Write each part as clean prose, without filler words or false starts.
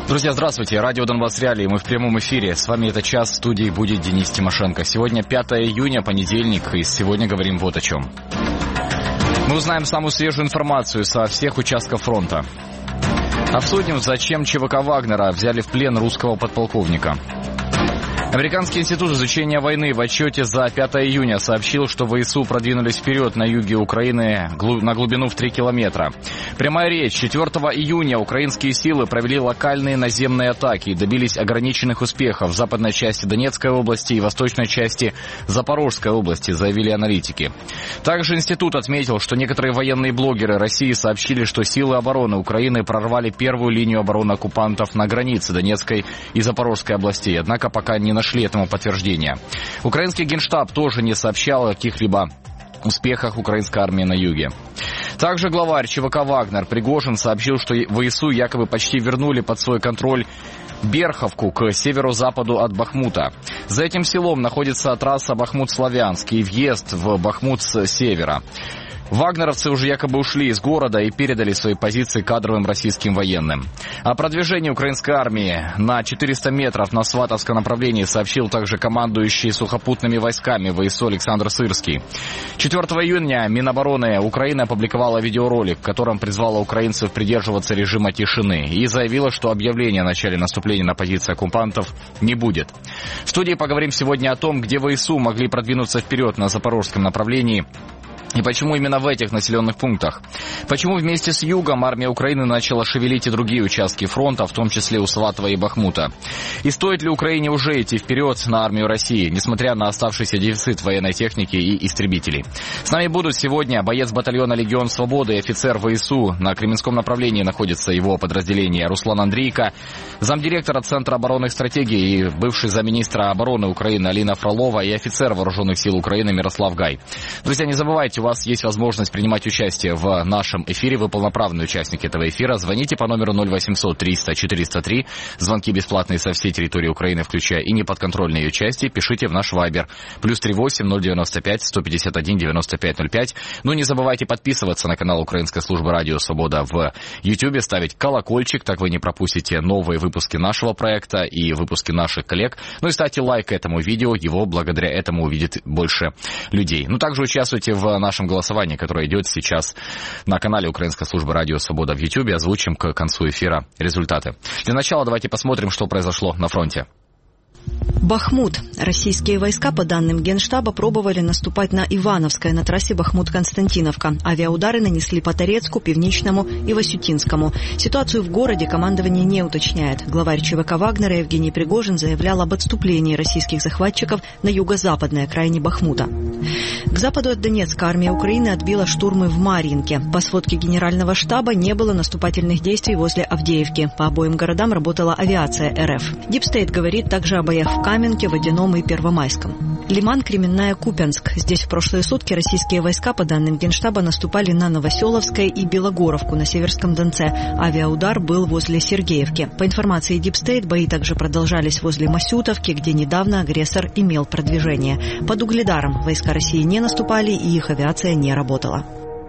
Друзья, здравствуйте. Радио Донбасс Реалии. Мы в прямом эфире. С вами этот час. В студии будет Денис Тимошенко. Сегодня 5 июня, понедельник. И сегодня говорим вот о чем. Мы узнаем самую свежую информацию со всех участков фронта. Обсудим, зачем ЧВК Вагнера взяли в плен русского подполковника. Американский институт изучения войны в отчете за 5 июня сообщил, что ВСУ продвинулись вперед на юге Украины на глубину в 3 километра. Прямая речь. 4 июня украинские силы провели локальные наземные атаки и добились ограниченных успехов в западной части Донецкой области и восточной части Запорожской области, заявили аналитики. Также институт отметил, что некоторые военные блогеры России сообщили, что силы обороны Украины прорвали первую линию обороны оккупантов на границе Донецкой и Запорожской областей, однако пока не нашли этому подтверждения. Украинский генштаб тоже не сообщал о каких-либо успехах украинской армии на юге. Также главарь ЧВК «Вагнер» Пригожин сообщил, что ВСУ якобы почти вернули под свой контроль Берховку к северо-западу от Бахмута. За этим селом находится трасса Бахмут-Славянск и въезд в Бахмут с севера. Вагнеровцы уже якобы ушли из города и передали свои позиции кадровым российским военным. О продвижении украинской армии на 400 метров на Сватовском направлении сообщил также командующий сухопутными войсками ВСУ Александр Сырский. 4 июня Минобороны Украины опубликовала видеоролик, в котором призвала украинцев придерживаться режима тишины и заявила, что объявления о начале наступления на позиции оккупантов не будет. В студии поговорим сегодня о том, где ВСУ могли продвинуться вперед на запорожском направлении, и почему именно в этих населенных пунктах? Почему вместе с югом армия Украины начала шевелить и другие участки фронта, в том числе у Сватова и Бахмута? И стоит ли Украине уже идти вперед на армию России, несмотря на оставшийся дефицит военной техники и истребителей? С нами будут сегодня боец батальона «Легион Свободы» и офицер ВСУ. На Кременском направлении находится его подразделение Руслан Андрейко, замдиректора Центра оборонных стратегий и бывший замминистра обороны Украины Алина Фролова и офицер Вооруженных сил Украины Мирослав Гай. Друзья, не забывайте, у вас есть возможность принимать участие в нашем эфире. Вы полноправный участник этого эфира. Звоните по номеру 0800 300 403. Звонки бесплатные со всей территории Украины, включая и неподконтрольные ее части. Пишите в наш Вайбер. +38 095 151 95 05. Ну, не забывайте подписываться на канал Украинской службы радио «Свобода» в YouTube, ставить колокольчик, так вы не пропустите новые выпуски нашего проекта и выпуски наших коллег. Ну и ставьте лайк этому видео, его благодаря этому увидит больше людей. Ну, также участвуйте в нашем голосовании, которое идет сейчас на канале Украинской службы радио «Свобода» в YouTube. Озвучим к концу эфира результаты. Для начала давайте посмотрим, что произошло на фронте. Бахмут. Российские войска, по данным Генштаба, пробовали наступать на Ивановское на трассе Бахмут-Константиновка. Авиаудары нанесли по Торецку, Пивничному и Васютинскому. Ситуацию в городе командование не уточняет. Главарь ЧВК Вагнера Евгений Пригожин заявлял об отступлении российских захватчиков на юго-западной окраине Бахмута. К западу от Донецка армия Украины отбила штурмы в Марьинке. По сводке Генерального штаба не было наступательных действий возле Авдеевки. По обоим городам работала авиация РФ. Дипстейт говорит также о боях в Каменке, Водяном и Первомайском. Лиман, Кременная, Купянск. Здесь в прошлые сутки российские войска, по данным Генштаба, наступали на Новоселовское и Белогоровку на Северском Донце. Авиаудар был возле Сергеевки. По информации Дипстейт, бои также продолжались возле Масютовки, где недавно агрессор имел продвижение. Под Угледаром войска России не наступали и их авиация не работала.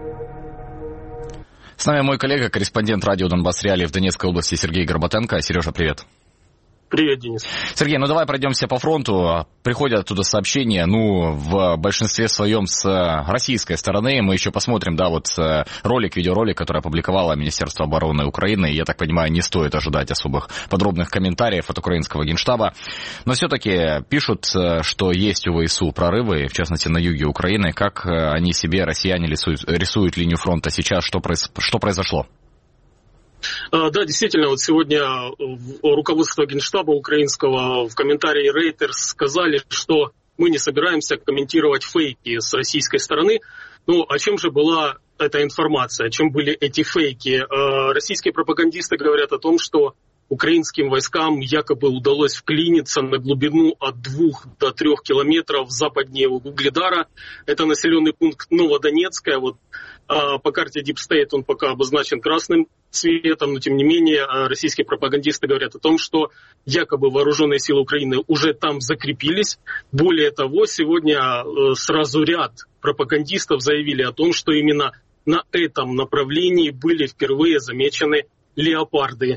С нами мой коллега, корреспондент радио Донбасс Реалии в Донецкой области Сергей Горбатенко. Сережа, привет. Привет, Денис. Сергей, ну давай пройдемся по фронту. Приходят оттуда сообщения, в большинстве своем с российской стороны. Мы еще посмотрим, видеоролик, который опубликовало Министерство обороны Украины. Я так понимаю, не стоит ожидать особых подробных комментариев от украинского генштаба. Но все-таки пишут, что есть у ВСУ прорывы, в частности на юге Украины. Как они себе, россияне, рисуют линию фронта сейчас? Что произошло? Да, действительно, вот сегодня руководство Генштаба украинского в комментарии Reuters сказали, что мы не собираемся комментировать фейки с российской стороны. Ну, о чем же была эта информация, о чем были эти фейки? Российские пропагандисты говорят о том, что украинским войскам якобы удалось вклиниться на глубину от 2 до 3 километров западнее Угледара. Это населенный пункт Новодонецкая. Вот по карте Deep State он пока обозначен красным цветом, но тем не менее российские пропагандисты говорят о том, что якобы вооруженные силы Украины уже там закрепились. Более того, сегодня сразу ряд пропагандистов заявили о том, что именно на этом направлении были впервые замечены леопарды.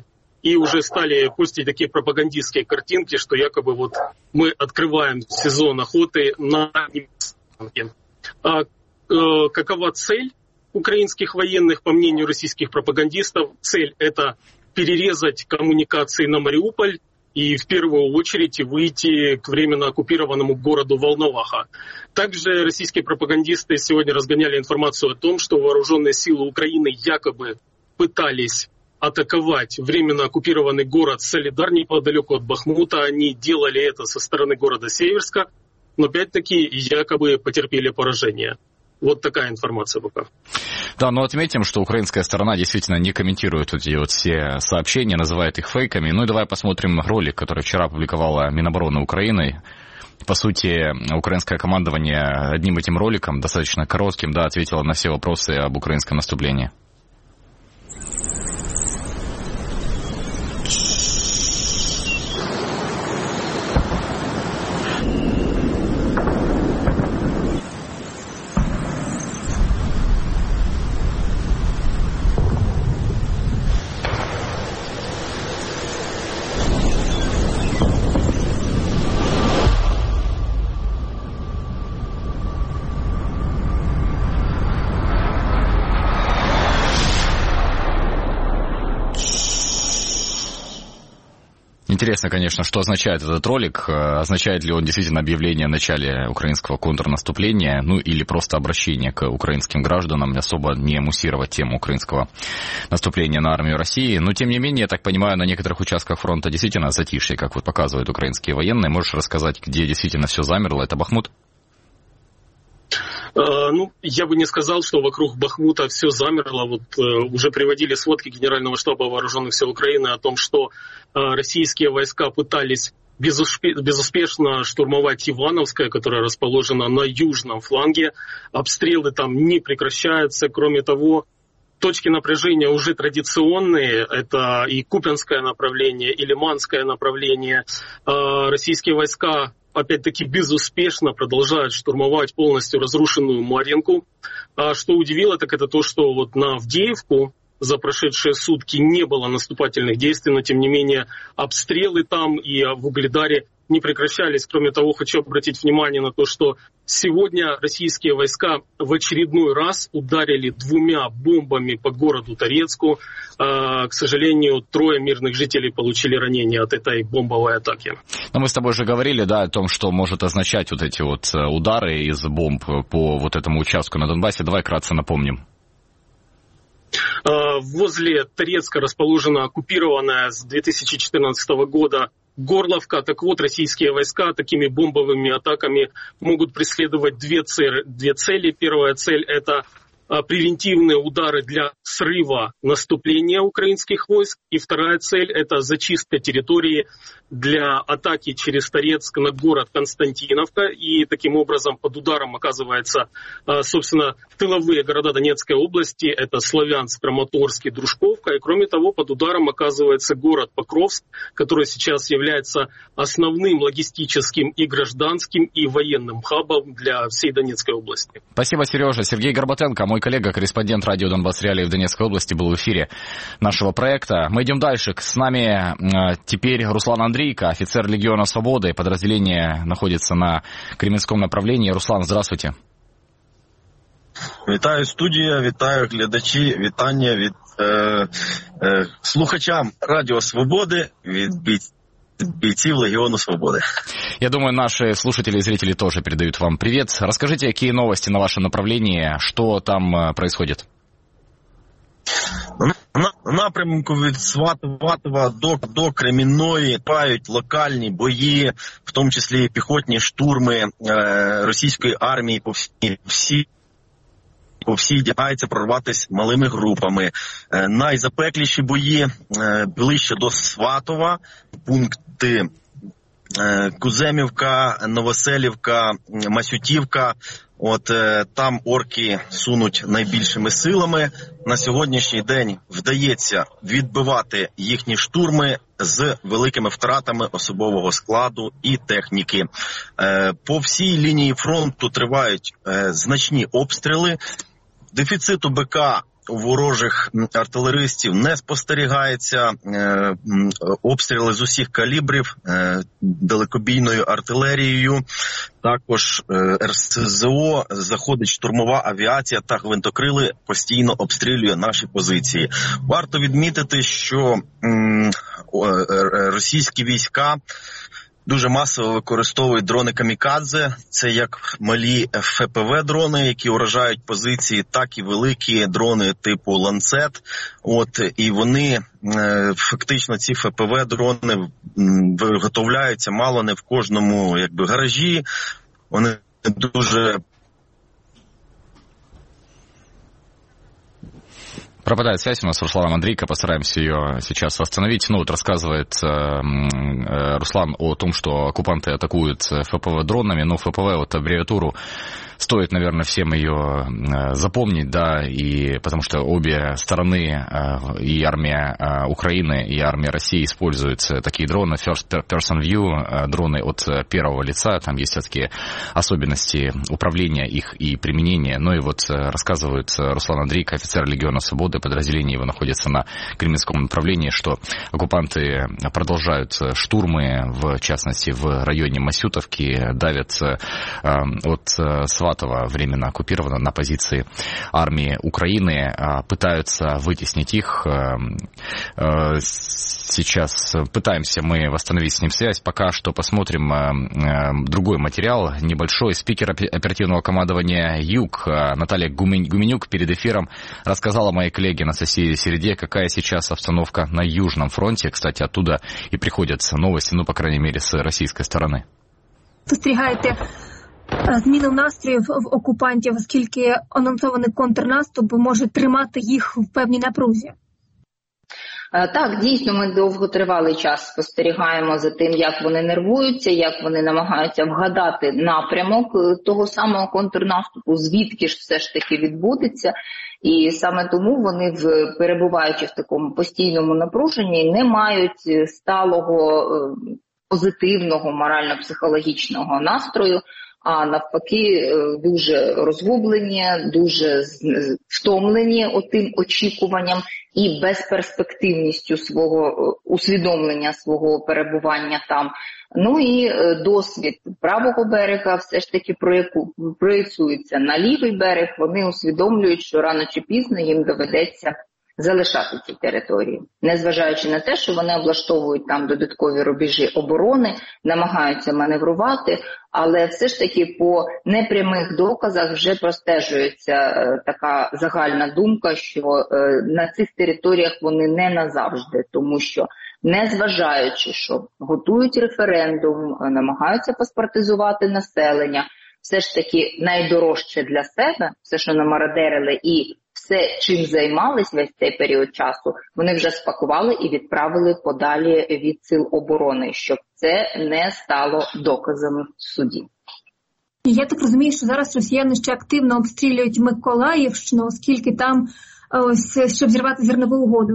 и уже стали постить такие пропагандистские картинки, что якобы вот мы открываем сезон охоты на немецкие. Какова цель украинских военных, по мнению российских пропагандистов? Цель – это перерезать коммуникации на Мариуполь и в первую очередь выйти к временно оккупированному городу Волноваха. Также российские пропагандисты сегодня разгоняли информацию о том, что вооруженные силы Украины якобы пытались атаковать временно оккупированный город Солидар неподалеку от Бахмута. Они делали это со стороны города Северска, но опять-таки якобы потерпели поражение. Вот такая информация пока. Да, но отметим, что украинская сторона действительно не комментирует эти вот все сообщения, называет их фейками. Ну и давай посмотрим ролик, который вчера опубликовала Минобороны Украины. По сути, украинское командование одним этим роликом, достаточно коротким, да, ответило на все вопросы об украинском наступлении. Интересно, конечно, что означает этот ролик. Означает ли он действительно объявление о начале украинского контрнаступления, ну или просто обращение к украинским гражданам, особо не муссировать тему украинского наступления на армию России. Но, тем не менее, я так понимаю, на некоторых участках фронта действительно затишье, как вот показывают украинские военные. Можешь рассказать, где действительно все замерло? Это Бахмут? Ну, я бы не сказал, что вокруг Бахмута все замерло. Вот уже приводили сводки Генерального штаба Вооруженных сил Украины о том, что российские войска пытались безуспешно штурмовать Ивановское, которое расположено на южном фланге. Обстрелы там не прекращаются. Кроме того, точки напряжения уже традиционные. Это и Купянское направление, и Лиманское направление. Российские войска опять-таки безуспешно продолжают штурмовать полностью разрушенную Марьинку. Что удивило, так это то, что вот на Авдеевку за прошедшие сутки не было наступательных действий, но тем не менее обстрелы там и в Угледаре не прекращались. Кроме того, хочу обратить внимание на то, что сегодня российские войска в очередной раз ударили 2 бомбами по городу Торецку. К сожалению, 3 мирных жителей получили ранения от этой бомбовой атаки. Но мы с тобой же говорили, да, о том, что может означать вот эти вот удары из бомб по вот этому участку на Донбассе. Давай кратко напомним. Возле Торецка расположена оккупированная с 2014 года Горловка. Так вот, российские войска такими бомбовыми атаками могут преследовать две цели. Первая цель – это превентивные удары для срыва наступления украинских войск. И вторая цель – это зачистка территории для атаки через Торецк на город Константиновка. И таким образом под ударом оказывается, собственно, тыловые города Донецкой области. Это Славянск, Краматорск и Дружковка. И кроме того, под ударом оказывается город Покровск, который сейчас является основным логистическим и гражданским и военным хабом для всей Донецкой области. Спасибо, Сережа. Сергей Горбатенко, мой коллега, корреспондент радио Донбасс Реалии в Донецкой области, был в эфире нашего проекта. Мы идем дальше. С нами теперь Руслан Андрейко, офицер Легиона Свободы. Подразделение находится на Кремінському направлении. Руслан, здравствуйте. Вітаю студія, вітаю глядачі, вітання від слухачам Радіо Свободи, від бойців Легиону Свободы. Я думаю, наши слушатели и зрители тоже передают вам привет. Расскажите, какие новости на вашем направлении, что там происходит? На напрямку від Сватова до Кремінної тривають локальні бої, в тому числі піхотні штурми російської армії по всій дягається прорватися малими групами. Найзапекліші бої ближче до Сватова, пункти Куземівка, Новоселівка, Масютівка. От там орки сунуть найбільшими силами. На сьогоднішній день вдається відбивати їхні штурми з великими втратами особового складу і техніки. По всій лінії фронту тривають значні обстріли. Дефіциту БК у ворожих артилеристів не спостерігається. Обстріли з усіх калібрів далекобійною артилерією. Також РСЗО, заходить штурмова авіація та гвинтокрили постійно обстрілює наші позиції. Варто відмітити, що російські війська дуже масово використовують дрони камікадзе. Це як малі ФПВ-дрони, які уражають позиції, так і великі дрони типу «Ланцет». І вони, фактично, ці ФПВ-дрони виготовляються мало не в кожному гаражі. Вони дуже... Пропадает связь у нас с Русланом Андрейко, постараемся ее сейчас восстановить. Рассказывает Руслан о том, что оккупанты атакуют ФПВ дронами. ФПВ, аббревиатуру, стоит, наверное, всем ее запомнить, да, и потому что обе стороны, и армия Украины, и армия России используют такие дроны, first person view, дроны от первого лица, там есть все-таки особенности управления их и применения. Рассказывает Руслан Андрейко, офицер Легиона Свободы, подразделение его находится на Кременском направлении, что оккупанты продолжают штурмы, в частности, в районе Масютовки, давят от Сватова, временно оккупировано, на позиции армии Украины, пытаются вытеснить их. Сейчас пытаемся мы восстановить с ним связь. Пока что посмотрим другой материал, небольшой. Спикер оперативного командования «Юг» Наталья Гуменюк перед эфиром рассказала моей коллеге Анастасии Середе, какая сейчас обстановка на Южном фронте. Кстати, оттуда и приходят новости, по крайней мере, с российской стороны. Спостерігаєте зміну настроїв в окупантів, оскільки анонсований контрнаступ може тримати їх в певній напрузі? Так, дійсно, ми довготривалий час спостерігаємо за тим, як вони нервуються, як вони намагаються вгадати напрямок того самого контрнаступу, звідки ж все ж таки відбудеться. І саме тому вони, перебуваючи в такому постійному напруженні, не мають сталого позитивного морально-психологічного настрою, а навпаки дуже розгублені, дуже втомлені отим очікуванням і безперспективністю свого усвідомлення свого перебування там. І досвід правого берега все ж таки проєцюється на лівий берег. Вони усвідомлюють, що рано чи пізно їм доведеться залишати ці території. Незважаючи на те, що вони облаштовують там додаткові рубежі оборони, намагаються маневрувати, але все ж таки по непрямих доказах вже простежується така загальна думка, що на цих територіях вони не назавжди, тому що незважаючи, що готують референдум, намагаються паспортизувати населення, все ж таки найдорожче для себе, все, що намародерили і все, чим займались весь цей період часу, вони вже спакували і відправили подалі від сил оборони, щоб це не стало доказами в суді. Я так розумію, що зараз росіяни ще активно обстрілюють Миколаївщину, оскільки там, щоб зірвати зернову угоду.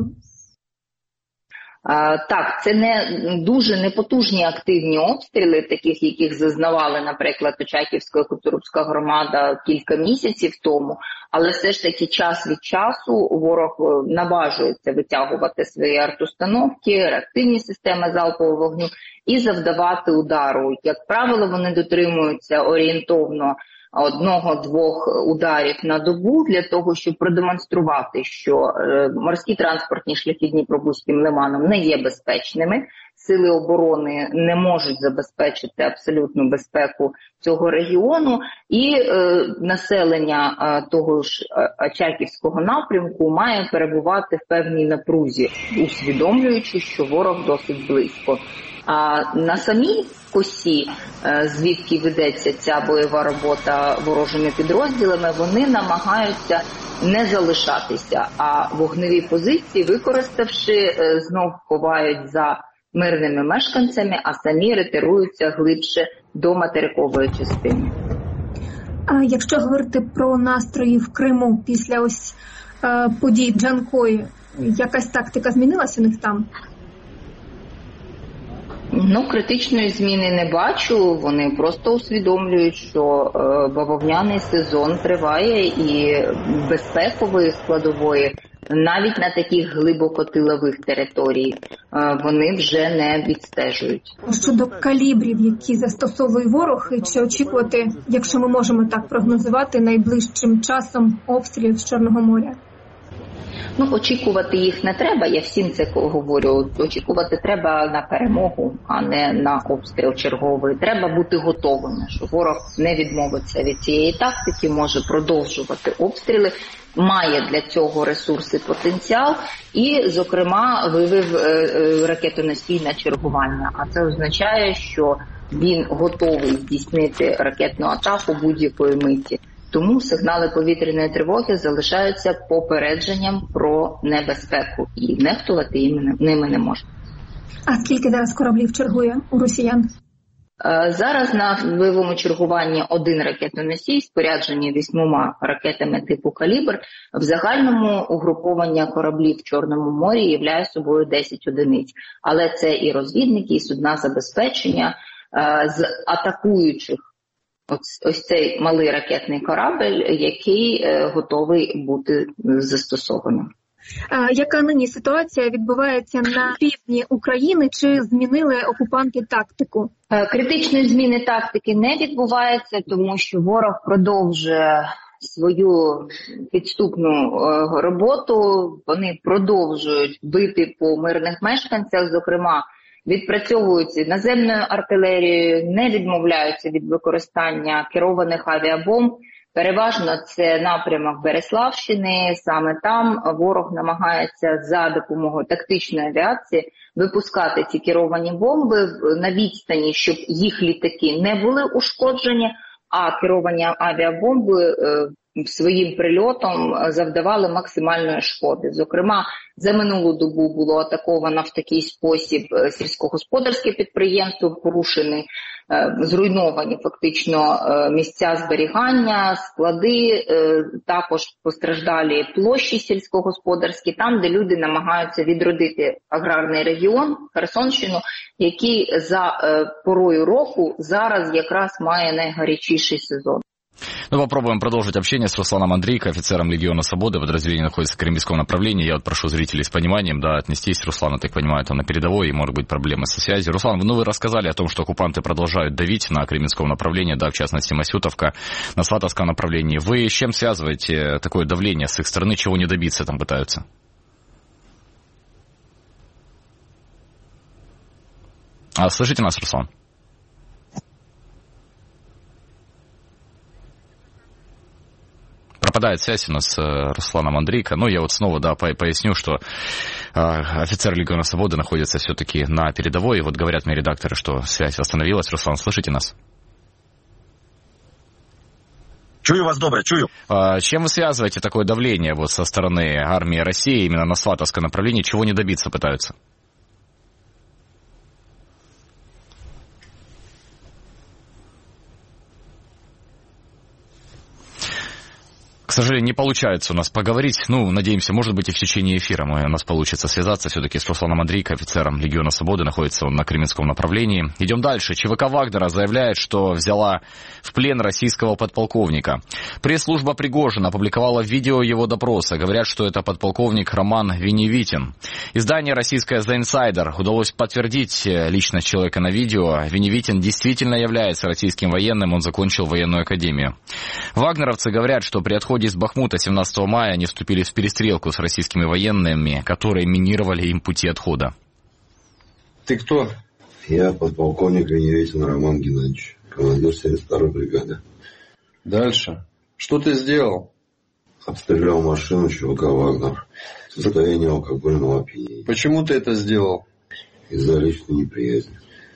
Так, це не дуже непотужні активні обстріли, таких, яких зазнавали, наприклад, Очаківська і Коцурубська громада кілька місяців тому, але все ж таки час від часу ворог наважується витягувати свої артустановки, реактивні системи залпового вогню і завдавати удару. Як правило, вони дотримуються орієнтовно 1-2 ударів на добу для того, щоб продемонструвати, що морські транспортні шляхи Дніпробузьким лиманом не є безпечними, сили оборони не можуть забезпечити абсолютну безпеку цього регіону, і населення того ж Очаківського напрямку має перебувати в певній напрузі, усвідомлюючи, що ворог досить близько. А на самій косі, звідки ведеться ця бойова робота ворожими підрозділами, вони намагаються не залишатися, а вогневі позиції, використавши, знов ховають за мирними мешканцями, а самі ретируються глибше до материкової частини. А якщо говорити про настрої в Криму після подій Джанкої, якась тактика змінилася у них там? Критичної зміни не бачу. Вони просто усвідомлюють, що бавовняний сезон триває і безпекової складової навіть на таких глибокотилових територій вони вже не відстежують. Щодо калібрів, які застосовує ворог, і чи очікувати, якщо ми можемо так прогнозувати, найближчим часом обстрілів з Чорного моря? Очікувати їх не треба, я всім це говорю. Очікувати треба на перемогу, а не на обстріл черговий. Треба бути готовими, що ворог не відмовиться від цієї тактики, може продовжувати обстріли, має для цього ресурси, потенціал і, зокрема, вивів ракетоносій на чергування. А це означає, що він готовий здійснити ракетну атаку будь-якої миті. Тому сигнали повітряної тривоги залишаються попередженням про небезпеку і нехтувати ними не можна. А скільки зараз кораблів чергує у росіян? Зараз на бойовому чергуванні 1 ракетоносій, споряджені 8 ракетами типу «Калібр». В загальному угруповання кораблів в Чорному морі являє собою 10 одиниць. Але це і розвідники, і судна забезпечення з атакуючих. Ось цей малий ракетний корабель, який готовий бути застосованим. Яка нині ситуація відбувається на півдні України? Чи змінили окупанти тактику? Критичної зміни тактики не відбувається, тому що ворог продовжує свою підступну роботу. Вони продовжують бити по мирних мешканцях, зокрема, відпрацьовуються наземною артилерією, не відмовляються від використання керованих авіабомб. Переважно це напрямок Береславщини, саме там ворог намагається за допомогою тактичної авіації випускати ці керовані бомби на відстані, щоб їх літаки не були ушкоджені, а керовані авіабомби своїм прильотом завдавали максимальної шкоди. Зокрема, за минулу добу було атаковано в такий спосіб сільськогосподарське підприємство, порушені, зруйновані фактично місця зберігання, склади, також постраждалі площі сільськогосподарські, там, де люди намагаються відродити аграрний регіон, Херсонщину, який за порою року зараз якраз має найгарячіший сезон. Попробуем продолжить общение с Русланом Андрейко, офицером Легиона Свободы. Подразделение находится в Кремлевском направлении. Я прошу зрителей с пониманием отнестись. Руслан, я так понимаю, там на передовой, и может быть проблемы со связью. Руслан, вы рассказали о том, что оккупанты продолжают давить на Кремлевском направлении, в частности, Масютовка, на Сватовском направлении. Вы с чем связываете такое давление с их стороны, чего не добиться там пытаются? Слышите нас, Руслан? Пропадает связь у нас с Русланом Андрейко. Я снова поясню, что офицер Легиона Свободы находится все-таки на передовой. И говорят мне редакторы, что связь восстановилась. Руслан, слышите нас? Чую вас добре, чую. Чем вы связываете такое давление со стороны армии России именно на Сватовское направление? Чего не добиться пытаются? К сожалению, не получается у нас поговорить. Надеемся, может быть, и в течение эфира у нас получится связаться все-таки с Русланом Андрейко, офицером Легиона Свободы. Находится он на Кременском направлении. Идем дальше. ЧВК Вагнера заявляет, что взяла в плен российского подполковника. Пресс-служба Пригожина опубликовала видео его допроса. Говорят, что это подполковник Роман Веневитин. Издание российское The Insider удалось подтвердить личность человека на видео. Веневитин действительно является российским военным. Он закончил военную академию. Вагнеровцы говорят, что при отходе из Бахмута 17 мая они вступили в перестрелку с российскими военными, которые минировали им пути отхода. Ты кто? Я подполковник Веневитин Роман Геннадьевич, командир 72-й бригады. Дальше. Что ты сделал? Обстрелял машину ЧВК «Вагнер» в состоянии алкогольного опьянения. Почему ты это сделал? Из-за личной неприязни.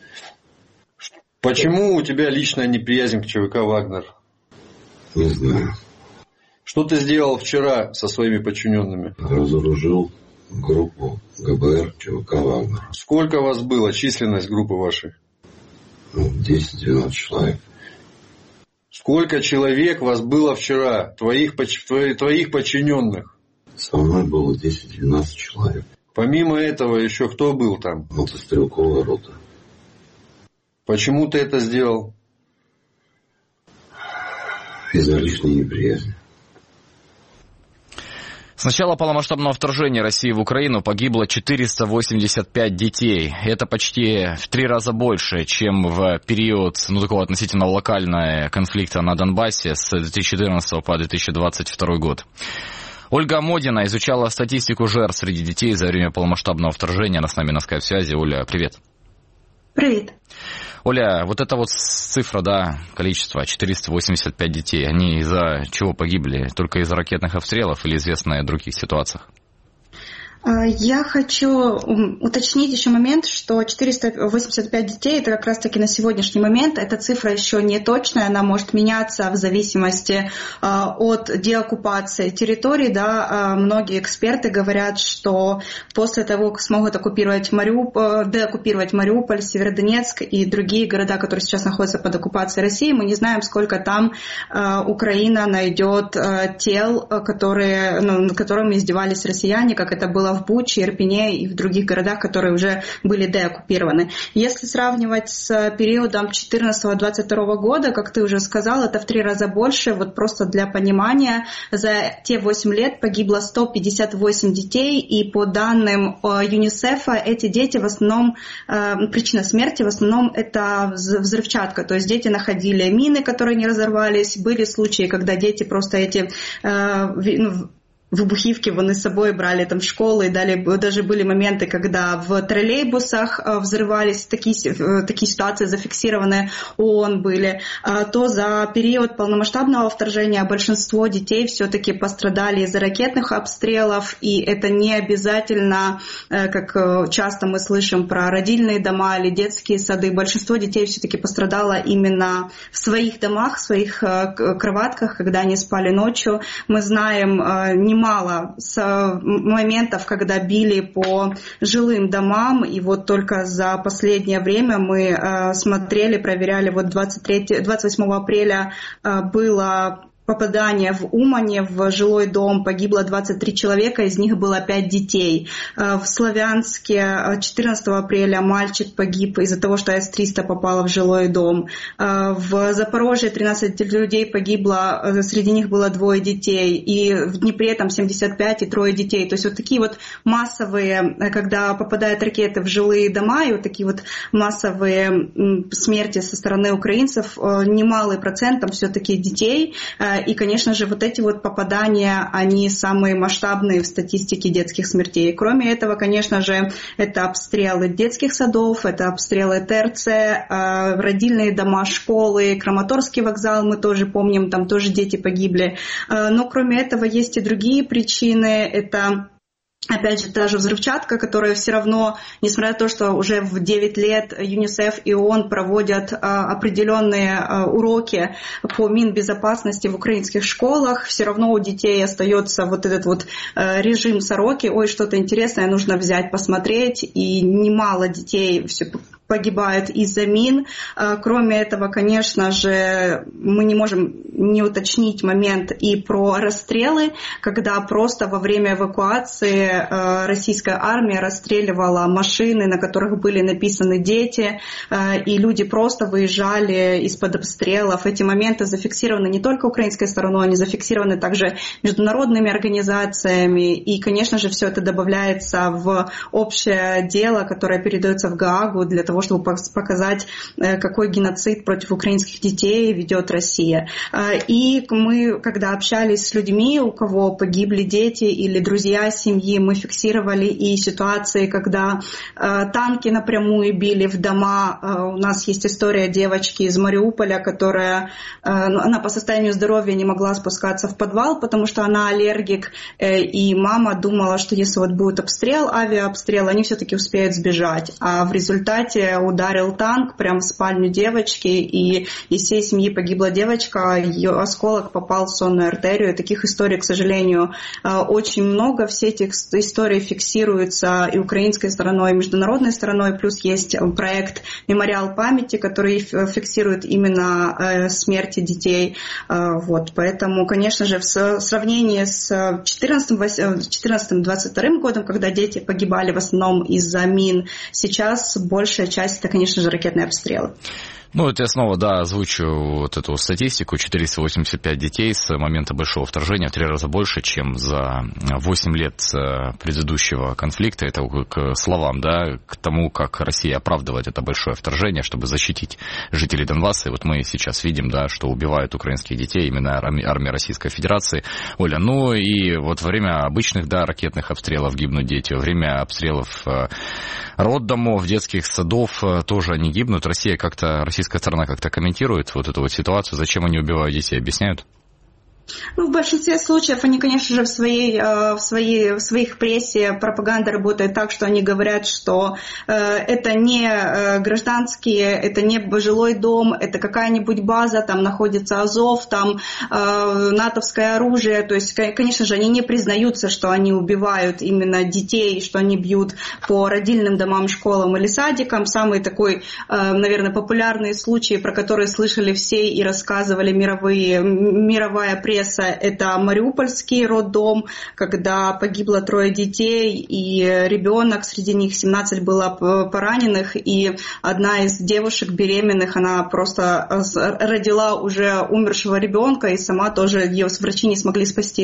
Почему у тебя личная неприязнь к ЧВК «Вагнер»? Не знаю. Что ты сделал вчера со своими подчиненными? Разоружил группу ГБР ЧВК «Вагнер». Сколько вас было, численность группы вашей? 10-12 человек. Сколько человек вас было вчера, твоих подчиненных? Со мной было 10-12 человек. Помимо этого еще кто был там? Мотострелковая рота. Почему ты это сделал? Из-за лишней неприязни. С начала полномасштабного вторжения России в Украину погибло 485 детей. Это почти в 3 раза больше, чем в период такого относительно локального конфликта на Донбассе с 2014 по 2022 год. Ольга Модина изучала статистику жертв среди детей за время полномасштабного вторжения. Она с нами на скайп-связи. Оля, привет. Привет. Оля, вот эта вот цифра, да, количество, 485 детей, они из-за чего погибли? Только из-за ракетных обстрелов или известно о других ситуациях? Я хочу уточнить еще момент, что 485 детей, это как раз-таки на сегодняшний момент, эта цифра еще не точная, она может меняться в зависимости от деоккупации территорий. Да. Многие эксперты говорят, что после того, как смогут деоккупировать Мариуполь, Северодонецк и другие города, которые сейчас находятся под оккупацией России, мы не знаем, сколько там Украина найдет тел, над которыми издевались россияне, как это было в Буче, Ирпене и в других городах, которые уже были деоккупированы. Если сравнивать с периодом 2014-2022 года, как ты уже сказал, это в 3 раза больше. Вот просто для понимания, за те 8 лет погибло 158 детей, и по данным ЮНИСЕФа, эти дети в основном, причина смерти в основном это взрывчатка, то есть дети находили мины, которые не разорвались, были случаи, когда дети просто эти вибухівки вони з собою брали там в школу, и даже были моменты, когда в троллейбусах взрывались, такие ситуации зафиксированы ООН были, то за период полномасштабного вторжения большинство детей все-таки пострадали из-за ракетных обстрелов, и это не обязательно, как часто мы слышим про родильные дома или детские сады, большинство детей все-таки пострадало именно в своих домах, в своих кроватках, когда они спали ночью. Мы знаем немало моментов, когда били по жилым домам, и вот только за последнее время мы смотрели, проверяли, вот 28 апреля было попадание в Умане в жилой дом, погибло 23 человека, из них было 5 детей. В Славянске 14 апреля мальчик погиб из-за того, что С-300 попала в жилой дом. В Запорожье 13 людей погибло, среди них было 2 детей. И в Днепре там 75 и 3 детей. То есть вот такие вот массовые, когда попадают ракеты в жилые дома, и вот такие вот массовые смерти со стороны украинцев, немалый процент там все-таки детей. И, конечно же, вот эти вот попадания, они самые масштабные в статистике детских смертей. Кроме этого, конечно же, это обстрелы детских садов, это обстрелы ТРЦ, родильные дома, школы, Краматорский вокзал, мы тоже помним, там тоже дети погибли. Но кроме этого есть и другие причины. Это опять же, та же взрывчатка, которая все равно, несмотря на то, что уже в 9 лет ЮНИСЕФ и ООН проводят определенные уроки по минбезопасности в украинских школах, все равно у детей остается вот этот вот режим сороки, ой, что-то интересное нужно взять, посмотреть, и немало детей все погибают из-за мин. Кроме этого, конечно же, мы не можем не уточнить момент и про расстрелы, когда просто во время эвакуации российская армия расстреливала машины, на которых были написаны дети, и люди просто выезжали из-под обстрелов. Эти моменты зафиксированы не только украинской стороной, они зафиксированы также международными организациями. И, конечно же, все это добавляется в общее дело, которое передается в Гаагу для того, чтобы показать, какой геноцид против украинских детей ведет Россия. И мы, когда общались с людьми, у кого погибли дети или друзья семьи, мы фиксировали и ситуации, когда танки напрямую били в дома. У нас есть история девочки из Мариуполя, которая она по состоянию здоровья не могла спускаться в подвал, потому что она аллергик, и мама думала, что если вот будет обстрел, авиаобстрел, они все-таки успеют сбежать. А в результате ударил танк прямо в спальню девочки, и из всей семьи погибла девочка, ее осколок попал в сонную артерию. Таких историй, к сожалению, очень много. Все эти истории фиксируются и украинской стороной, и международной стороной. Плюс есть проект «Мемориал памяти», который фиксирует именно смерти детей. Вот. Поэтому, конечно же, в сравнении с 2014-2022 годом, когда дети погибали в основном из-за мин, сейчас большая часть часть это, конечно же, ракетные обстрелы. Ну, это я снова, озвучу вот эту статистику. 485 детей с момента большого вторжения, в 3 раза больше, чем за 8 лет предыдущего конфликта. Это к словам, к тому, как Россия оправдывает это большое вторжение, чтобы защитить жителей Донбасса. И вот мы сейчас видим, что убивают украинских детей именно армия Российской Федерации. Оля, ну и вот во время обычных, ракетных обстрелов гибнут дети, во время обстрелов роддомов, детских садов тоже они гибнут. Российская сторона как-то комментирует вот эту вот ситуацию, зачем они убивают детей, объясняют? Ну, в большинстве случаев они, конечно же, в своих прессе пропаганда работает так, что они говорят, что это не гражданские, это не жилой дом, это какая-нибудь база, там находится Азов, там натовское оружие. То есть, конечно же, они не признаются, что они убивают именно детей, что они бьют по родильным домам, школам или садикам. Самый такой, наверное, популярный случай, про который слышали все и рассказывали мировая пресса, это Мариупольский роддом, когда погибло 3 детей, и ребенок, среди них 17 было пораненных, и одна из девушек беременных, она просто родила уже умершего ребенка, и сама тоже, ее врачи не смогли спасти,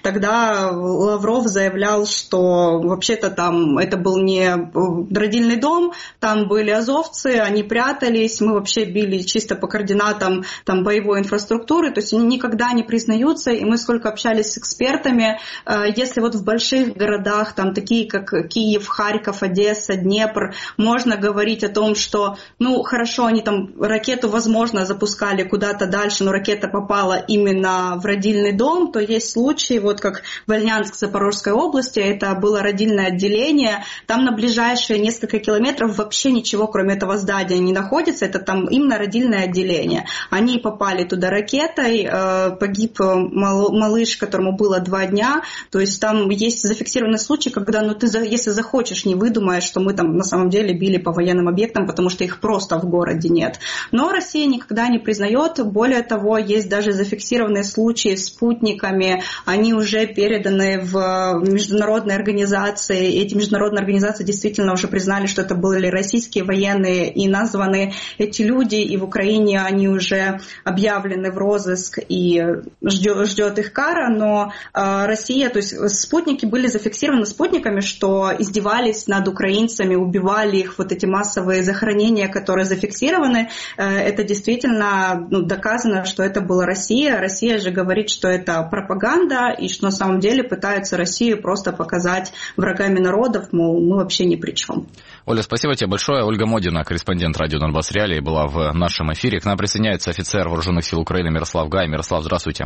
Тогда Лавров заявлял, что вообще-то там это был не родильный дом, там были азовцы, они прятались, мы вообще били чисто по координатам там боевой инфраструктуры, то есть они никогда не признают. И мы сколько общались с экспертами, если вот в больших городах, там такие как Киев, Харьков, Одесса, Днепр, можно говорить о том, что, хорошо, они там ракету, возможно, запускали куда-то дальше, но ракета попала именно в родильный дом, то есть случаи, вот как Вольнянск Запорожской области, это было родильное отделение, там на ближайшие несколько километров вообще ничего, кроме этого здания, не находится, это там именно родильное отделение. Они попали туда ракетой, погиб малыш, которому было 2 дня, то есть там есть зафиксированный случай, когда ты, если захочешь, не выдумаешь, что мы там на самом деле били по военным объектам, потому что их просто в городе нет. Но Россия никогда не признает, более того, есть даже зафиксированные случаи с спутниками, они уже переданы в международные организации, и эти международные организации действительно уже признали, что это были российские военные, и названы эти люди, и в Украине они уже объявлены в розыск, и ждет их кара, но Россия, то есть спутники были зафиксированы спутниками, что издевались над украинцами, убивали их, вот эти массовые захоронения, которые зафиксированы, это действительно доказано, что это была Россия. Россия же говорит, что это пропаганда, и что на самом деле пытаются Россию просто показать врагами народов, мол, мы вообще ни при чем. Оля, спасибо тебе большое. Ольга Модина, корреспондент радио «Донбасс Реалии», была в нашем эфире. К нам присоединяется офицер Вооруженных сил Украины Мирослав Гай. Мирослав, здравствуйте.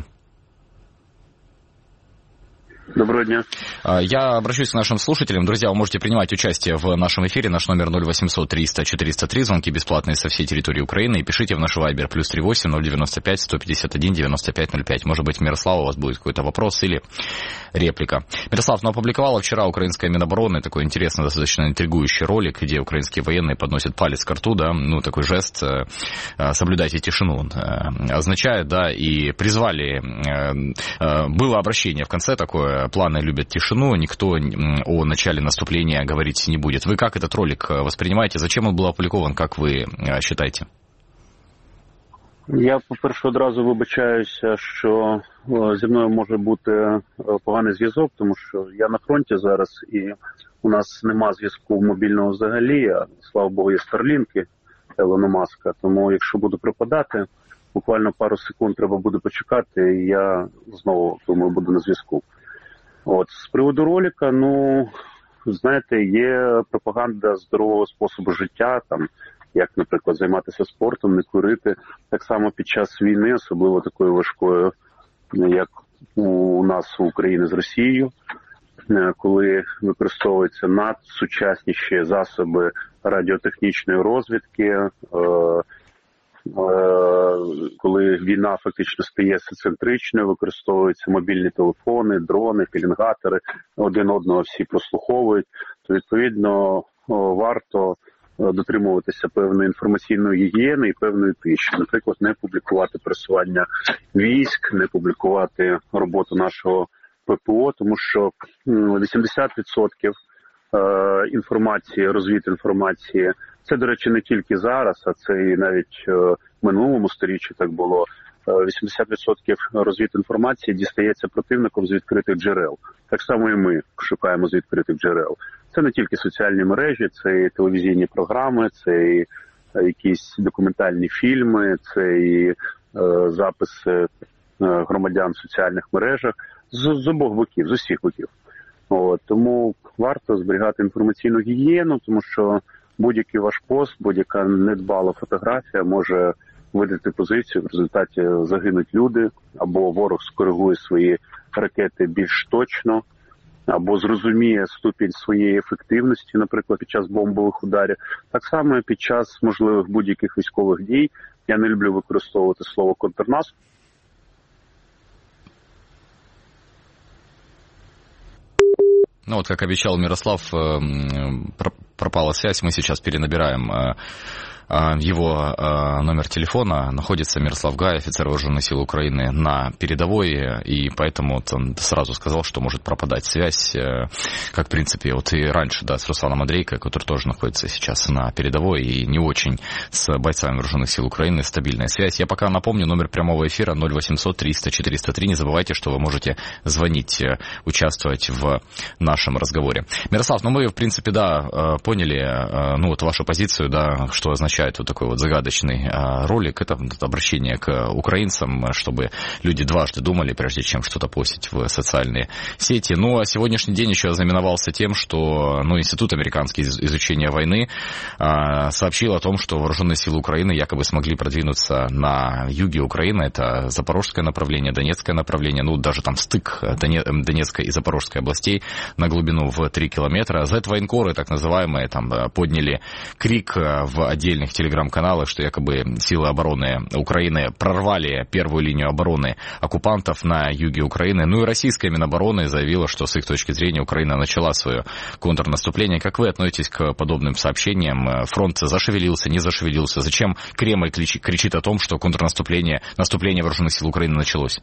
Доброго дня. Я обращусь к нашим слушателям. Друзья, вы можете принимать участие в нашем эфире. Наш номер 0800 300 403. Звонки бесплатные со всей территории Украины. И пишите в наш Viber +38 095 151 95 05. Может быть, Мирослав, у вас будет какой-то вопрос или реплика. Мирослав, опубликовала вчера украинская Минобороны такой интересный, достаточно интригующий ролик, где украинские военные подносят палец к рту, такой жест «соблюдайте тишину» он означает, и призвали, было обращение в конце такое: планы любят тишину, никто о начале наступления говорить не будет. Вы как этот ролик воспринимаете? Зачем он был опубликован, как ви считаєте? Я, по-перше, одразу вибачаюся, що зі мною може бути поганий зв'язок, тому що я на фронті зараз і у нас нема зв'язку мобільного взагалі, а, слава Богу, є старлінки Елона Маска, тому якщо буду пропадати, буквально пару секунд треба буде почекати, і я знову, думаю, буду на зв'язку. З приводу ролика, знаєте, є пропаганда здорового способу життя, як, наприклад, займатися спортом, не курити. Так само під час війни, особливо такою важкою, як у нас у Україні з Росією, коли використовуються надсучасніші засоби радіотехнічної розвідки, коли війна фактично стає центричною, використовуються мобільні телефони, дрони, пелінгатори, один одного всі прослуховують, то відповідно варто дотримуватися певної інформаційної гігієни і певної тиші. Наприклад, не публікувати пересування військ, не публікувати роботу нашого ППО, тому що 80% інформації, розвідінформації Це, до речі, не тільки зараз, а це і навіть в минулому сторіччі так було. 80% розвідінформації дістається противником з відкритих джерел. Так само і ми шукаємо з відкритих джерел. Це не тільки соціальні мережі, це і телевізійні програми, це і якісь документальні фільми, це і записи громадян в соціальних мережах з обох боків, з усіх боків. Тому варто зберігати інформаційну гігієну, тому що будь-який ваш пост, будь-яка недбала фотографія може видати позицію, в результаті загинуть люди, або ворог скоригує свої ракети більш точно, або зрозуміє ступінь своєї ефективності, наприклад, під час бомбових ударів. Так само під час можливих будь-яких військових дій. Я не люблю використовувати слово «контрнаступ». Ну вот, как обещал Мирослав, пропала связь, мы сейчас перенабираем его номер телефона. Находится Мирослав Гай, офицер вооруженных сил Украины, на передовой, и поэтому он сразу сказал, что может пропадать связь, как, в принципе, вот и раньше, да, с Русланом Андрейко, который тоже находится сейчас на передовой, и не очень с бойцами вооруженных сил Украины стабильная связь. Я пока напомню, номер прямого эфира 0800 300 403. Не забывайте, что вы можете звонить, участвовать в нашем разговоре. Мирослав, ну мы, в принципе, да, поняли, ну вот вашу позицию, да, что означает вот такой вот загадочный ролик. Это обращение к украинцам, чтобы люди дважды думали, прежде чем что-то постить в социальные сети. Ну, а сегодняшний день еще ознаменовался тем, что Институт американский изучения войны сообщил о том, что вооруженные силы Украины якобы смогли продвинуться на юге Украины. Это Запорожское направление, Донецкое направление, ну, даже там стык Донецкой и Запорожской областей на глубину в 3 километра. Z-военкоры, так называемые, там подняли крик в отдельных телеграм-каналах, что якобы силы обороны Украины прорвали первую линию обороны оккупантов на юге Украины. Ну и российская Минобороны заявила, что с их точки зрения Украина начала свое контрнаступление. Как вы относитесь к подобным сообщениям? Фронт зашевелился, не зашевелился? Зачем Кремль кричит о том, что наступление вооруженных сил України началось?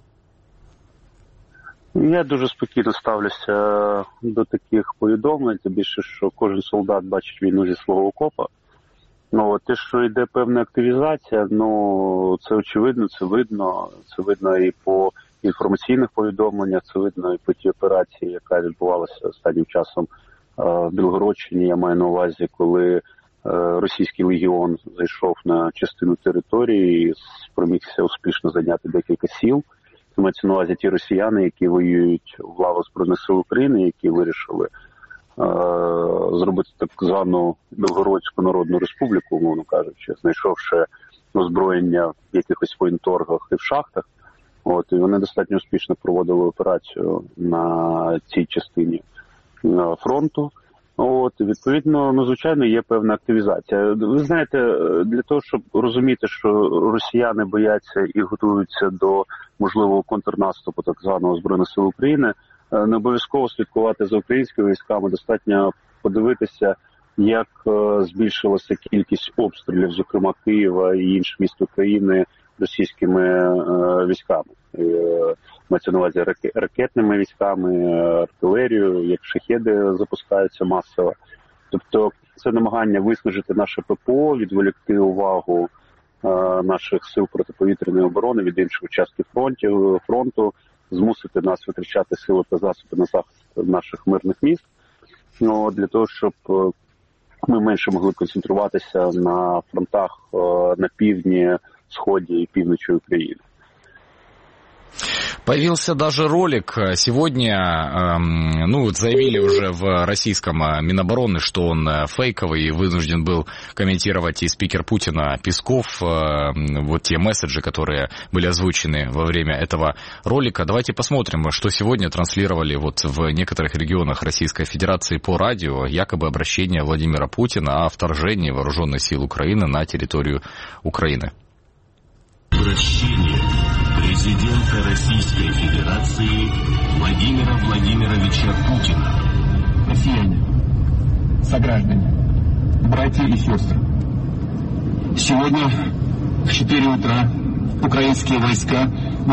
Я дуже спокійно ставлюся до таких повідомлень, тим більше, що кожен солдат бачить війну зі свого окопа. Те, що йде певна активізація, це очевидно, це видно і по інформаційних повідомленнях, це видно і по тій операції, яка відбувалася останнім часом в Білгородщині. Я маю на увазі, коли російський легіон зайшов на частину території і спромігся успішно зайняти декілька сіл. Мається на увазі ті росіяни, які воюють в лавах Збройних сил України, які вирішили зробити так звану Білгородську Народну Республіку, умовно кажучи, знайшовши озброєння в якихось воєнторгах і в шахтах. І вони достатньо успішно проводили операцію на цій частині фронту. Відповідно, звичайно, є певна активізація. Ви знаєте, для того, щоб розуміти, що росіяни бояться і готуються до можливого контрнаступу так званого Збройних сил України, не обов'язково слідкувати за українськими військами, достатньо подивитися, як збільшилася кількість обстрілів, зокрема Києва і інших міст України, російськими військами. Мається на увазі ракетними військами, артилерією, як шахеди запускаються масово. Тобто це намагання виснажити наше ППО, відволікти увагу наших сил протиповітряної оборони від інших участків фронту, змусити нас витрачати сили та засоби на захист наших мирних міст, для того, щоб ми менше могли концентруватися на фронтах на півдні, сході и півночі України. Появился даже ролик сегодня, заявили уже в российском Минобороны, что он фейковый, и вынужден был комментировать и спикер Путина Песков, вот те месседжи, которые были озвучены во время этого ролика. Давайте посмотрим, что сегодня транслировали вот в некоторых регионах Российской Федерации по радио, якобы обращение Владимира Путина о вторжении вооруженных сил Украины на территорию Украины. Обращение президента Российской Федерации Владимира Владимировича Путина. Россияне, сограждане, братья и сестры, сегодня в 4 утра украинские войска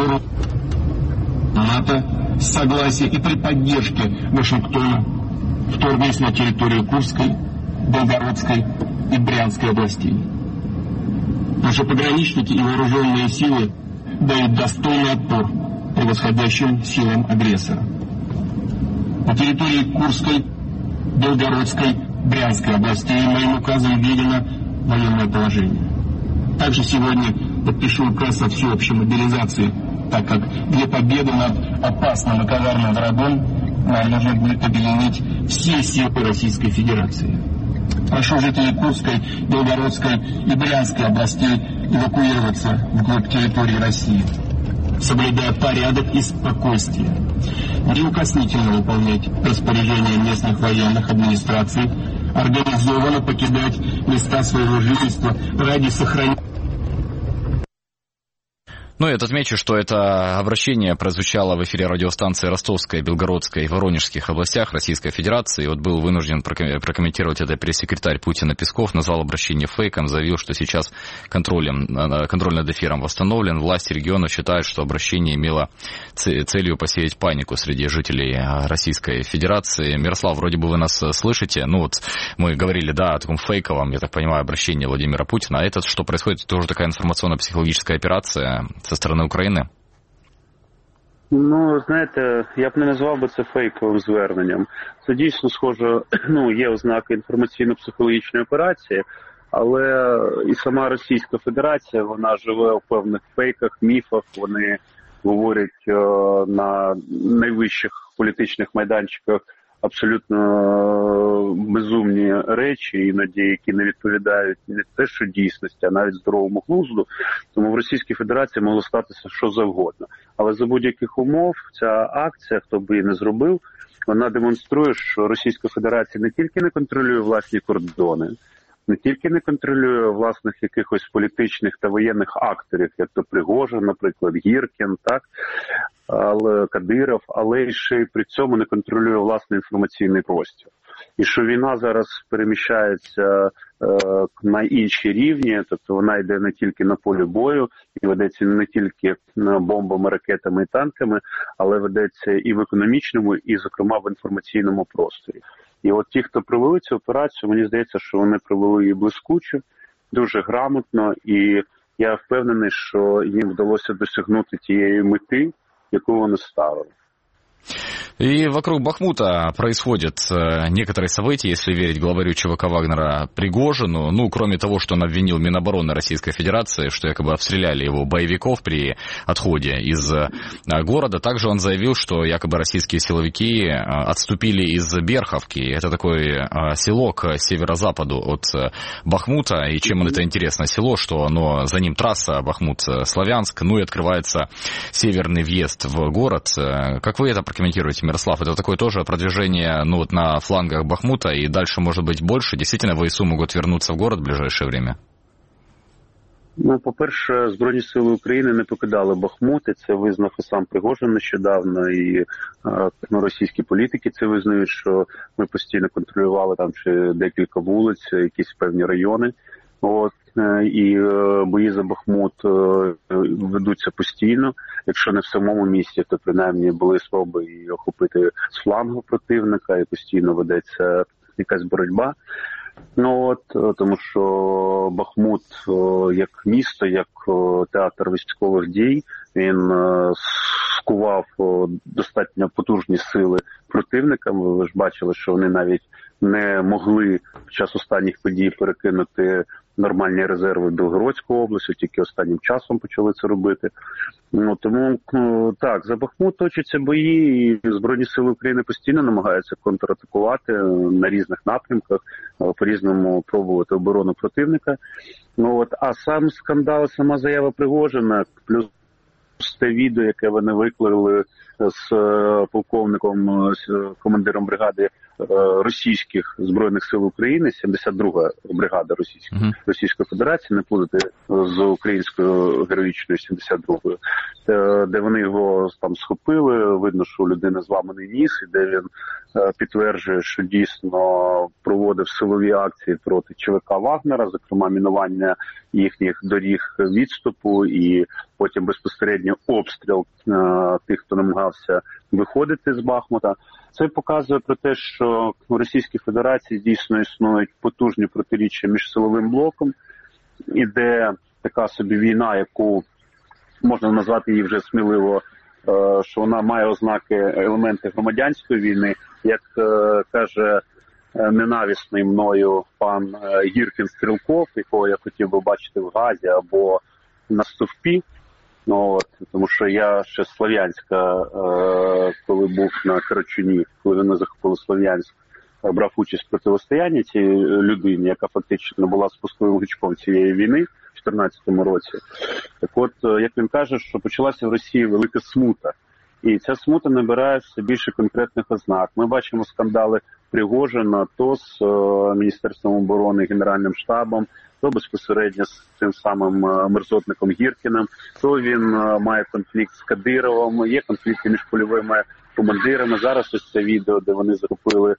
НАТО с согласия и при поддержке Вашингтона вторглись на территорию Курской, Белгородской и Брянской областей. Наши пограничники и вооруженные силы дают достойный отпор превосходящим силам агрессора. На территории Курской, Белгородской, Брянской областей моим указом введено военное положение. Также сегодня подпишу указ о всеобщей мобилизации, так как для победы над опасным и коварным врагом нам нужно будет объединить все силы Российской Федерации. Прошу жителей Курской, Белгородской и Брянской областей эвакуироваться вглубь территории России, соблюдая порядок и спокойствие, неукоснительно выполнять распоряжения местных военных администраций, организованно покидать места своего жительства ради сохранения. Ну и отмечу, что это обращение прозвучало в эфире радиостанции Ростовской, Белгородской и Воронежских областях Российской Федерации. И вот был вынужден прокомментировать это пресс-секретарь Путина Песков, назвал обращение фейком, заявил, что сейчас контроль над эфиром восстановлен. Власти региона считают, что обращение имело целью посеять панику среди жителей Российской Федерации. Мирослав, вроде бы вы нас слышите. Ну вот мы говорили, да, о таком фейковом, я так понимаю, обращении Владимира Путина. А это что происходит? Тоже такая информационно-психологическая операция со сторони України? Ну, знаєте, я б не назвав би це фейковим зверненням. Це дійсно схоже, є ознаки інформаційно-психологічної операції, але і сама Російська Федерація, вона живе у певних фейках, міфах, вони говорять на найвищих політичних майданчиках абсолютно безумні речі, іноді, які не відповідають не те, що дійсності, а навіть здоровому глузду. Тому в Російській Федерації могло статися що завгодно. Але за будь-яких умов ця акція, хто би її не зробив, вона демонструє, що Російська Федерація не тільки не контролює власні кордони, не тільки не контролює власних якихось політичних та воєнних акторів, як то Пригожин, наприклад, Гіркін, так, але Кадиров, але ще й при цьому не контролює власний інформаційний простір. І що війна зараз переміщається на інші рівні, тобто вона йде не тільки на полі бою, і ведеться не тільки бомбами, ракетами і танками, але ведеться і в економічному, і, зокрема, в інформаційному просторі. І от ті, хто провели цю операцію, мені здається, що вони провели її блискуче, дуже грамотно, і я впевнений, що їм вдалося досягнути тієї мети, яку вони ставили. И вокруг Бахмута происходят некоторые события, если верить главарю ЧВК Вагнера Пригожину. Ну, кроме того, что он обвинил Минобороны Российской Федерации, что якобы обстреляли его боевиков при отходе из города. Также он заявил, что якобы российские силовики отступили из Берховки. Это такое село к северо-западу от Бахмута. И чем это интересно село, что оно, за ним трасса Бахмут-Славянск, ну и открывается северный въезд в город. Как вы это прокомментируете, Мирослав? Это такое тоже продвижение на флангах Бахмута, и дальше может быть больше? Действительно, ВСУ могут вернуться в город в ближайшее время? Ну, по-перше, Збройні сили України не покидали Бахмут, і це визнав і сам Пригожин нещодавно, і російські політики це визнають, що ми постійно контролювали там чи декілька вулиць, якісь певні райони. І бої за Бахмут ведуться постійно. Якщо не в самому місті, то принаймні були спроби і охопити з флангу противника, і постійно ведеться якась боротьба. Тому що Бахмут як місто, як театр військових дій, він скував достатньо потужні сили противника. Ви ж бачили, що вони навіть не могли під час останніх подій перекинути нормальні резерви в Білгородську область, тільки останнім часом почали це робити. Тому, так, за Бахмут точаться бої, і Збройні сили України постійно намагаються контратакувати на різних напрямках, по-різному пробувати оборону противника. А сам скандал, сама заява Пригожина, плюс те відео, яке вони виклали з полковником, з командиром бригади російських Збройних сил України, 72-га бригада Російської Федерації, не плутати з українською героїчною 72-ю, де вони його там схопили, видно, що у людини зламаний ніс, і де він підтверджує, що дійсно проводив силові акції проти ЧВК Вагнера, зокрема мінування їхніх доріг відступу і потім безпосередньо обстріл тих, хто намагався виходити з Бахмута. Це показує про те, що у Російській Федерації дійсно існують потужні протиріччя між силовим блоком, іде така собі війна, яку можна назвати її вже сміливо, що вона має ознаки, елементи громадянської війни, як каже ненависний мною пан Гіркін-Стрілков, якого я хотів би бачити в Газі або на стовпі. Тому що я ще з Слов'янська, коли був на Карачуні, коли вони захопили Слов'янськ, брав участь в протистоянні цій людині, яка фактично була спусковим гачком цієї війни в 2014 році. Так от, як він каже, що почалася в Росії велика смута. І ця смута набирає все більше конкретних ознак. Ми бачимо скандали Пригожина то з Міністерством оборони, Генеральним штабом, то безпосередньо з тим самим мерзотником Гіркіним, то він має конфлікт з Кадировим, є конфлікти між польовими командирами. Зараз ось це відео, де вони захопили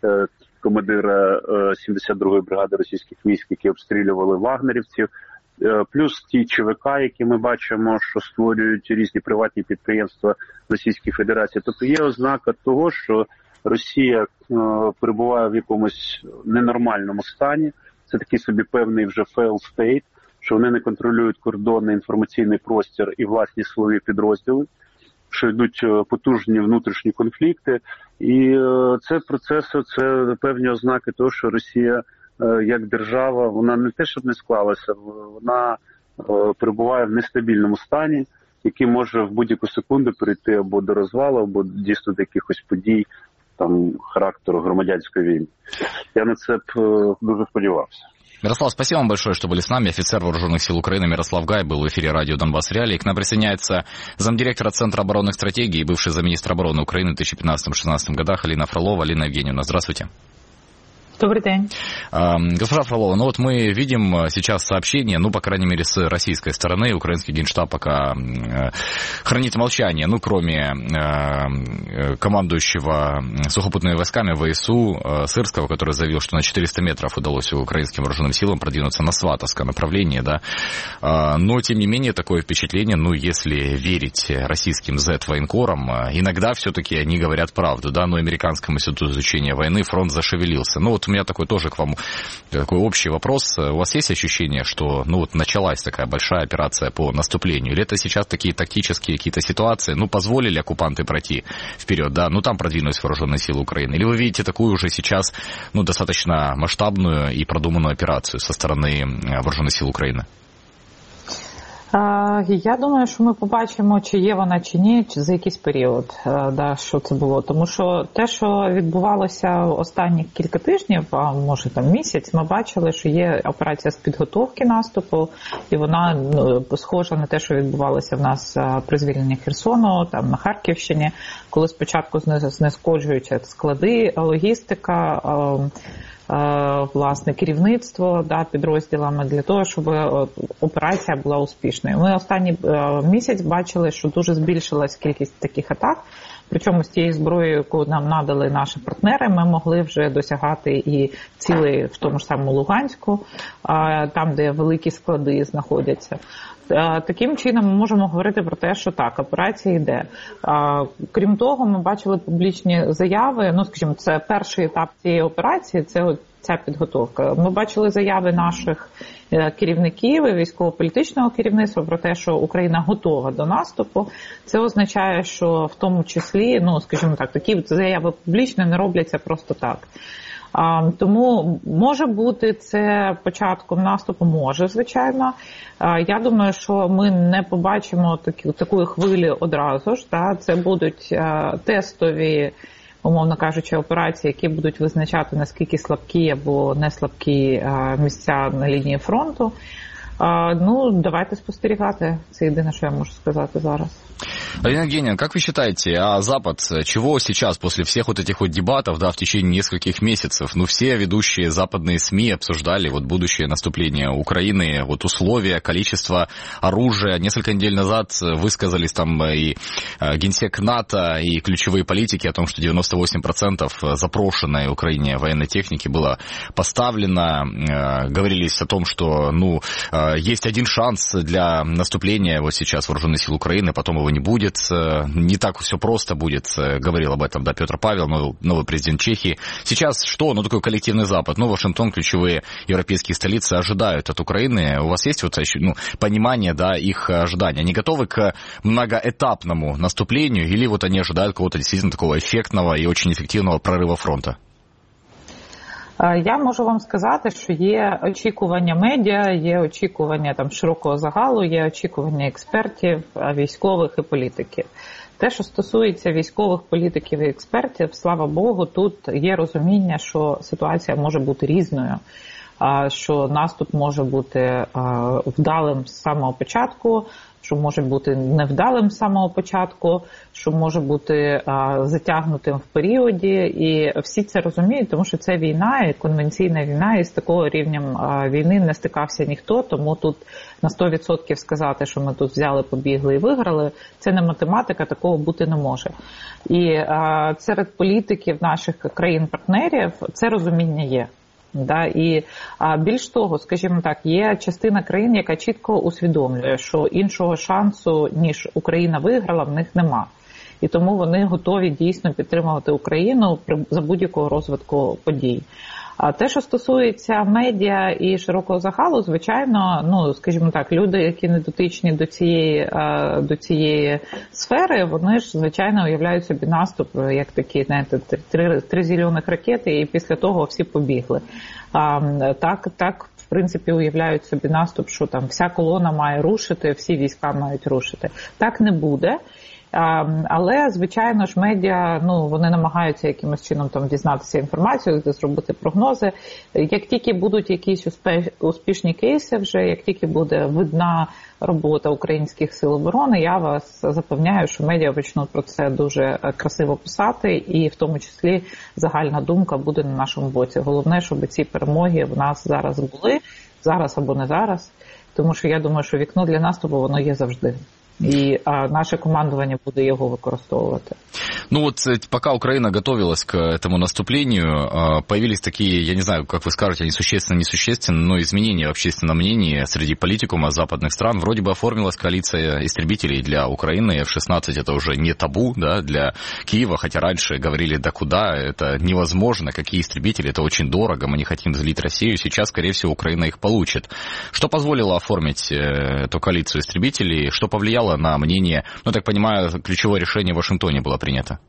командира 72-ї бригади російських військ, які обстрілювали вагнерівців. Плюс ті ЧВК, які ми бачимо, що створюють різні приватні підприємства Російської Федерації. Тобто є ознака того, що Росія перебуває в якомусь ненормальному стані. Це такий собі певний вже failed state, що вони не контролюють кордонний інформаційний простір і власні силові підрозділи, що йдуть потужні внутрішні конфлікти. І це процеси, це певні ознаки того, що Росія як держава, вона не те, щоб не склалася, вона перебуває в нестабільному стані, який може в будь-яку секунду перейти або до розвалу, або дійсно до якихось подій там характеру громадянської війни. Я на це дуже сподівався. Мирослав, спасибо вам большое, что были с нами. Офицер Вооруженных сил Украины Мирослав Гай был в эфире радио «Донбасс Реалии». К нам присоединяется замдиректора Центра оборонных стратегий и бывший замминистра обороны Украины в 2015-2016 годах Алина Фролова. Алина Евгеньевна, здравствуйте. Добрый день. Госпожа Фролова, ну вот мы видим сейчас сообщения, ну, по крайней мере, с российской стороны. Украинский Генштаб пока хранит молчание, ну, кроме командующего сухопутными войсками ВСУ Сырского, который заявил, что на 400 метров удалось украинским вооруженным силам продвинуться на Сватовское направление, да. Но, тем не менее, такое впечатление, ну, если верить российским Z-военкорам, иногда все-таки они говорят правду, да, но Американскому институту изучения войны фронт зашевелился. Ну, вот у меня такой тоже к вам такой общий вопрос. У вас есть ощущение, что, ну, вот началась такая большая операция по наступлению? Или это сейчас такие тактические какие-то ситуации, ну, позволили оккупанты пройти вперед, да, ну, там продвинулись вооруженные силы Украины? Или вы видите такую уже сейчас, ну, достаточно масштабную и продуманную операцию со стороны вооруженных сил Украины? Я думаю, що ми побачимо, чи є вона, чи ні, чи за якийсь період, да, що це було. Тому що те, що відбувалося останні кілька тижнів, а може там місяць, ми бачили, що є операція з підготовки наступу, і вона схожа на те, що відбувалося в нас при звільненні Херсону, там на Харківщині, коли спочатку знешкоджуються склади, логістика, власне, керівництво, да, підрозділами для того, щоб операція була успішною. Ми останній місяць бачили, що дуже збільшилась кількість таких атак. Причому з тією зброєю, яку нам надали наші партнери, ми могли вже досягати і цілей в тому ж самому Луганську, там, де великі склади знаходяться. Таким чином ми можемо говорити про те, що так, операція йде. Крім того, ми бачили публічні заяви, ну, скажімо, це перший етап цієї операції, це ця підготовка. Ми бачили заяви наших керівників і військово-політичного керівництва про те, що Україна готова до наступу. Це означає, що в тому числі, ну, скажімо так, такі заяви публічні не робляться просто так. Тому може бути це початком наступу, може, звичайно. Я думаю, що ми не побачимо такої хвилі одразу ж. Це будуть тестові, умовно кажучи, операції, які будуть визначати, наскільки слабкі або не слабкі місця на лінії фронту. Ну, давайте спостерігати. Це єдине, що я можу сказати зараз. Алина Евгеньевна, как вы считаете, а Запад чего сейчас после всех вот этих вот дебатов, да, в течение нескольких месяцев, ну, все ведущие западные СМИ обсуждали вот будущее наступление Украины, вот условия, количество оружия. Несколько недель назад высказались там и генсек НАТО, и ключевые политики о том, что 98% запрошенной Украине военной техники было поставлено. Говорились о том, что, ну, есть один шанс для наступления вот сейчас вооруженных сил Украины, потом его не будет. будет, не так все просто будет, говорил об этом, да, Петр Павел, новый президент Чехии. Сейчас что? Ну, такой коллективный Запад. Ну, Вашингтон, ключевые европейские столицы ожидают от Украины. У вас есть вот понимание, да, их ожидания? Они готовы к многоэтапному наступлению или вот они ожидают какого-то действительно такого эффектного и очень эффективного прорыва фронта? Я можу вам сказати, що є очікування медіа, є очікування там широкого загалу, є очікування експертів, військових і політиків. Те, що стосується військових, політиків і експертів, слава Богу, тут є розуміння, що ситуація може бути різною, що наступ може бути вдалим з самого початку, що може бути невдалим з самого початку, що може бути затягнутим в періоді. І всі це розуміють, тому що це війна, і конвенційна війна, і з такого рівнем війни не стикався ніхто, тому тут на 100% сказати, що ми тут взяли, побігли і виграли, це не математика, такого бути не може. І серед політиків наших країн-партнерів це розуміння є. Да, і більш того, скажімо так, є частина країн, яка чітко усвідомлює, що іншого шансу, ніж Україна виграла, в них нема. І тому вони готові дійсно підтримувати Україну за будь-якого розвитку подій. А те, що стосується медіа і широкого загалу, звичайно, ну, скажімо так, люди, які не дотичні до цієї сфери, вони ж, звичайно, уявляють собі наступ, як такі, знаєте, три зелених ракети, і після того всі побігли. Так, в принципі, уявляють собі наступ, що там вся колона має рушити, всі війська мають рушити. Так не буде. Але, звичайно ж, медіа, ну, вони намагаються якимось чином там дізнатися інформацію, зробити прогнози. Як тільки будуть якісь успішні кейси вже, як тільки буде видна робота українських сил оборони, я вас запевняю, що медіа почнуть про це дуже красиво писати, і в тому числі загальна думка буде на нашому боці. Головне, щоб ці перемоги в нас зараз були, зараз або не зараз, тому що я думаю, що вікно для наступу, воно є завжди. И наше командование будет его використовувати. Ну вот пока Украина готовилась к этому наступлению, появились такие, я не знаю, как вы скажете, они существенно, несущественно, но изменения в общественном мнении среди политикума западных стран. Вроде бы оформилась коалиция истребителей для Украины, F-16 это уже не табу, да, для Киева, хотя раньше говорили, да куда, это невозможно, какие истребители, это очень дорого, мы не хотим злить Россию, сейчас, скорее всего, Украина их получит. Что позволило оформить эту коалицию истребителей, что повлияло на мнение, ну, так понимаю, ключевое решение в Вашингтоне было принято?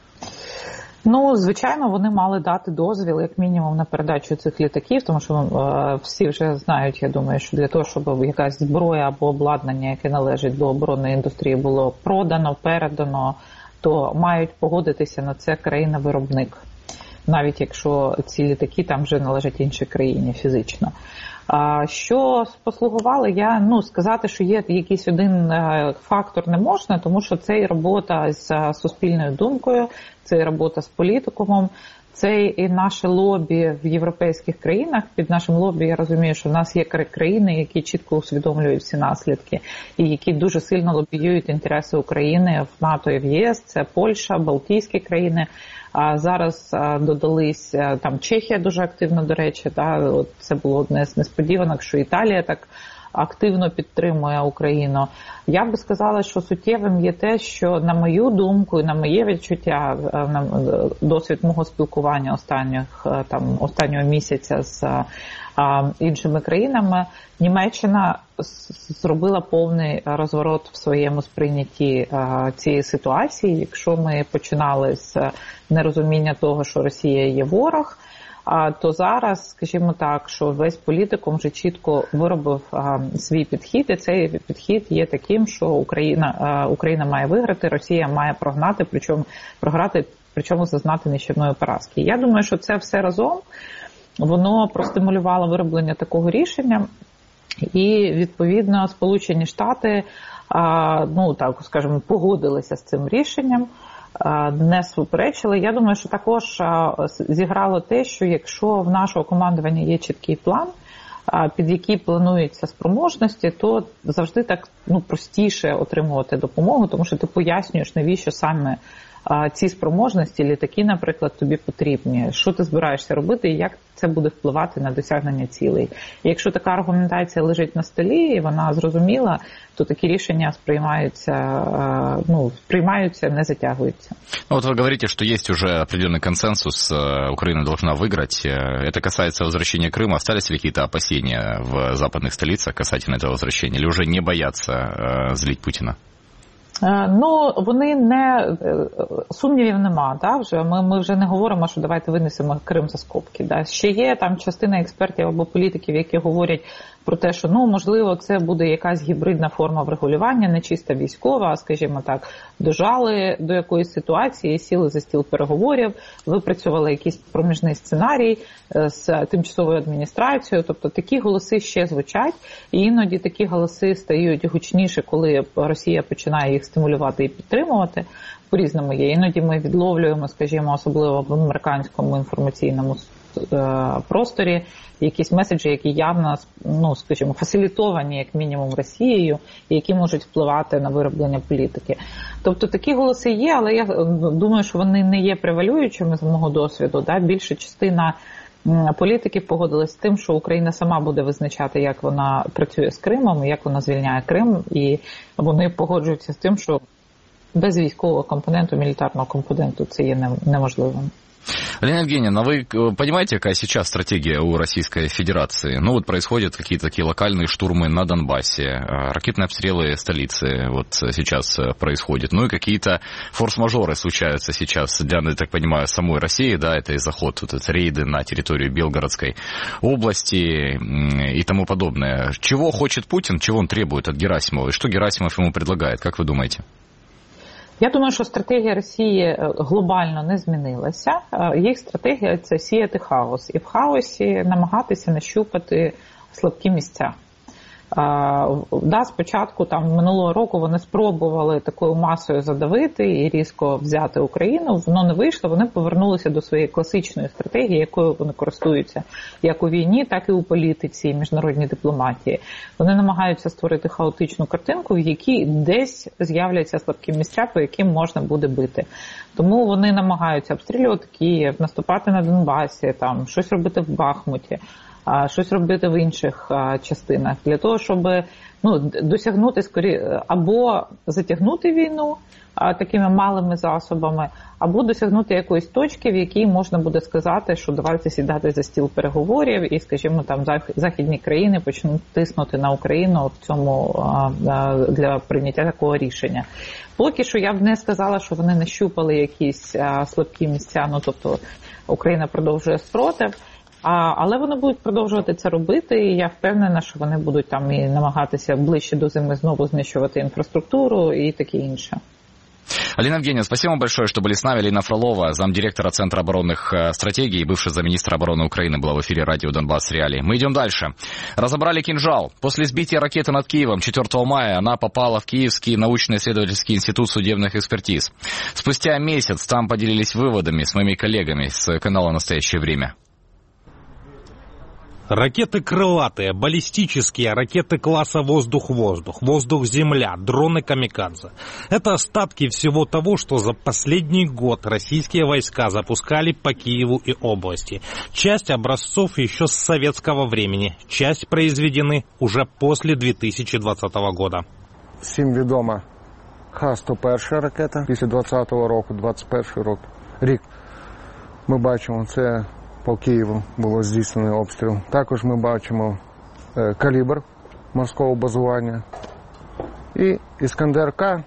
Ну, звичайно, вони мали дати дозвіл, як мінімум, на передачу цих літаків, тому що всі вже знають, я думаю, що для того, щоб якась зброя або обладнання, яке належить до оборонної індустрії, було продано, передано, то мають погодитися на це країна-виробник, навіть якщо ці літаки там вже належать іншій країні фізично. Що послугувало, сказати, що є якийсь один фактор не можна, тому що це і робота з суспільною думкою, це і робота з політикумом, це і наше лобі в європейських країнах. Під нашим лобі я розумію, що в нас є країни, які чітко усвідомлюють всі наслідки і які дуже сильно лобіюють інтереси України в НАТО і в ЄС. Це Польща, Балтійські країни. А зараз додались там Чехія дуже активно, до речі, от це було одне з несподіванок, що Італія так активно підтримує Україну. Я би сказала, що суттєвим є те, що, на мою думку і на моє відчуття, на досвід мого спілкування останнього місяця з іншими країнами, Німеччина зробила повний розворот в своєму сприйнятті цієї ситуації. Якщо ми починали з нерозуміння того, що Росія є ворог, то зараз, скажімо так, що весь політикум вже чітко виробив свій підхід, і цей підхід є таким, що Україна має виграти, Росія має програти, причому зазнати нищівної поразки. Я думаю, що це все разом, воно простимулювало вироблення такого рішення, і, відповідно, Сполучені Штати, погодилися з цим рішенням, не суперечили. Я думаю, що також зіграло те, що якщо в нашого командування є чіткий план, під який плануються спроможності, то завжди так простіше отримувати допомогу, тому що ти пояснюєш, навіщо саме ці спроможності, літаки, наприклад, тобі потрібні. Що ти збираєшся робити і як це буде впливати на досягнення цілей. І якщо така аргументація лежить на столі і вона зрозуміла, то такі рішення сприймаються, не затягуються. Ну, вот вы говорите, что есть уже определенный консенсус, Украина должна выиграть. Это касается возвращения Крыма. Остались ли какие-то опасения в западных столицах касательно этого возвращения? Или уже не боятся злить Путина? Ну, вони не... Сумнівів нема, да, вже. Ми вже не говоримо, що давайте винесемо Крим за скобки. Да. Ще є там частина експертів або політиків, які говорять про те, що, можливо, це буде якась гібридна форма врегулювання, не чисто військова, а, скажімо так, дожали до якоїсь ситуації, сіли за стіл переговорів, випрацювали якийсь проміжний сценарій з тимчасовою адміністрацією. Тобто такі голоси ще звучать, і іноді такі голоси стають гучніше, коли Росія починає їх стимулювати і підтримувати. По-різному є. Іноді ми відловлюємо, скажімо, особливо в американському інформаційному просторі, якісь меседжі, які явно, скажімо, фасилітовані, як мінімум, Росією, і які можуть впливати на вироблення політики. Тобто такі голоси є, але я думаю, що вони не є превалюючими з мого досвіду. Да? Більша частина політиків погодилась з тим, що Україна сама буде визначати, як вона працює з Кримом, як вона звільняє Крим, і вони погоджуються з тим, що без військового компоненту, мілітарного компоненту це є неможливим. Алина Евгеньевна, вы понимаете, какая сейчас стратегия у Российской Федерации? Вот происходят какие-то такие локальные штурмы на Донбассе, ракетные обстрелы столицы вот сейчас происходят, и какие-то форс-мажоры случаются сейчас для, я так понимаю, самой России, да, это и заход, это рейды на территорию Белгородской области и тому подобное. Чего хочет Путин, чего он требует от Герасимова, и что Герасимов ему предлагает, как вы думаете? Я думаю, що стратегія Росії глобально не змінилася. Їх стратегія – це сіяти хаос. І в хаосі намагатися нащупати слабкі місця. Спочатку минулого року вони спробували такою масою задавити і різко взяти Україну, воно не вийшло, вони повернулися до своєї класичної стратегії, якою вони користуються як у війні, так і у політиці і міжнародній дипломатії. Вони намагаються створити хаотичну картинку, в якій десь з'являться слабкі місця, по яким можна буде бити. Тому вони намагаються обстрілювати Київ, наступати на Донбасі, щось робити в Бахмуті, щось робити в інших частинах, для того, щоб досягнути або затягнути війну такими малими засобами, або досягнути якоїсь точки, в якій можна буде сказати, що давайте сідати за стіл переговорів і, скажімо, західні країни почнуть тиснути на Україну в цьому для прийняття такого рішення. Поки що я б не сказала, що вони нащупали якісь слабкі місця, тобто Україна продовжує спротив. Але вони будуть продовжувати це робити, і я впевнена, що вони будуть і намагатися ближче до зими знову знищувати інфраструктуру і таке інше. Алина Евгеньевна, спасибо вам большое, что были с нами. Алина Фролова, замдиректора Центра оборонных стратегий, бывший замминистра обороны Украины, была в эфире радио «Донбасс Реалии». Мы идем дальше. Разобрали кинжал. После сбития ракеты над Киевом 4 мая она попала в Киевский научно-исследовательский институт судебных экспертиз. Спустя месяц там поделились выводами с моими коллегами с канала «Настоящее время». Ракеты крылатые, баллистические, ракеты класса воздух-воздух, воздух-земля, дроны камикадзе. Это остатки всего того, что за последний год российские войска запускали по Киеву и области. Часть образцов еще с советского времени, часть произведены уже после 2020 года. Всім відома Х-101 ракета після 2020 року, 2021 рік. Ми бачимо, це по Києву було здійснено обстріл. Також ми бачимо калібр морського базування. І Іскандер-К,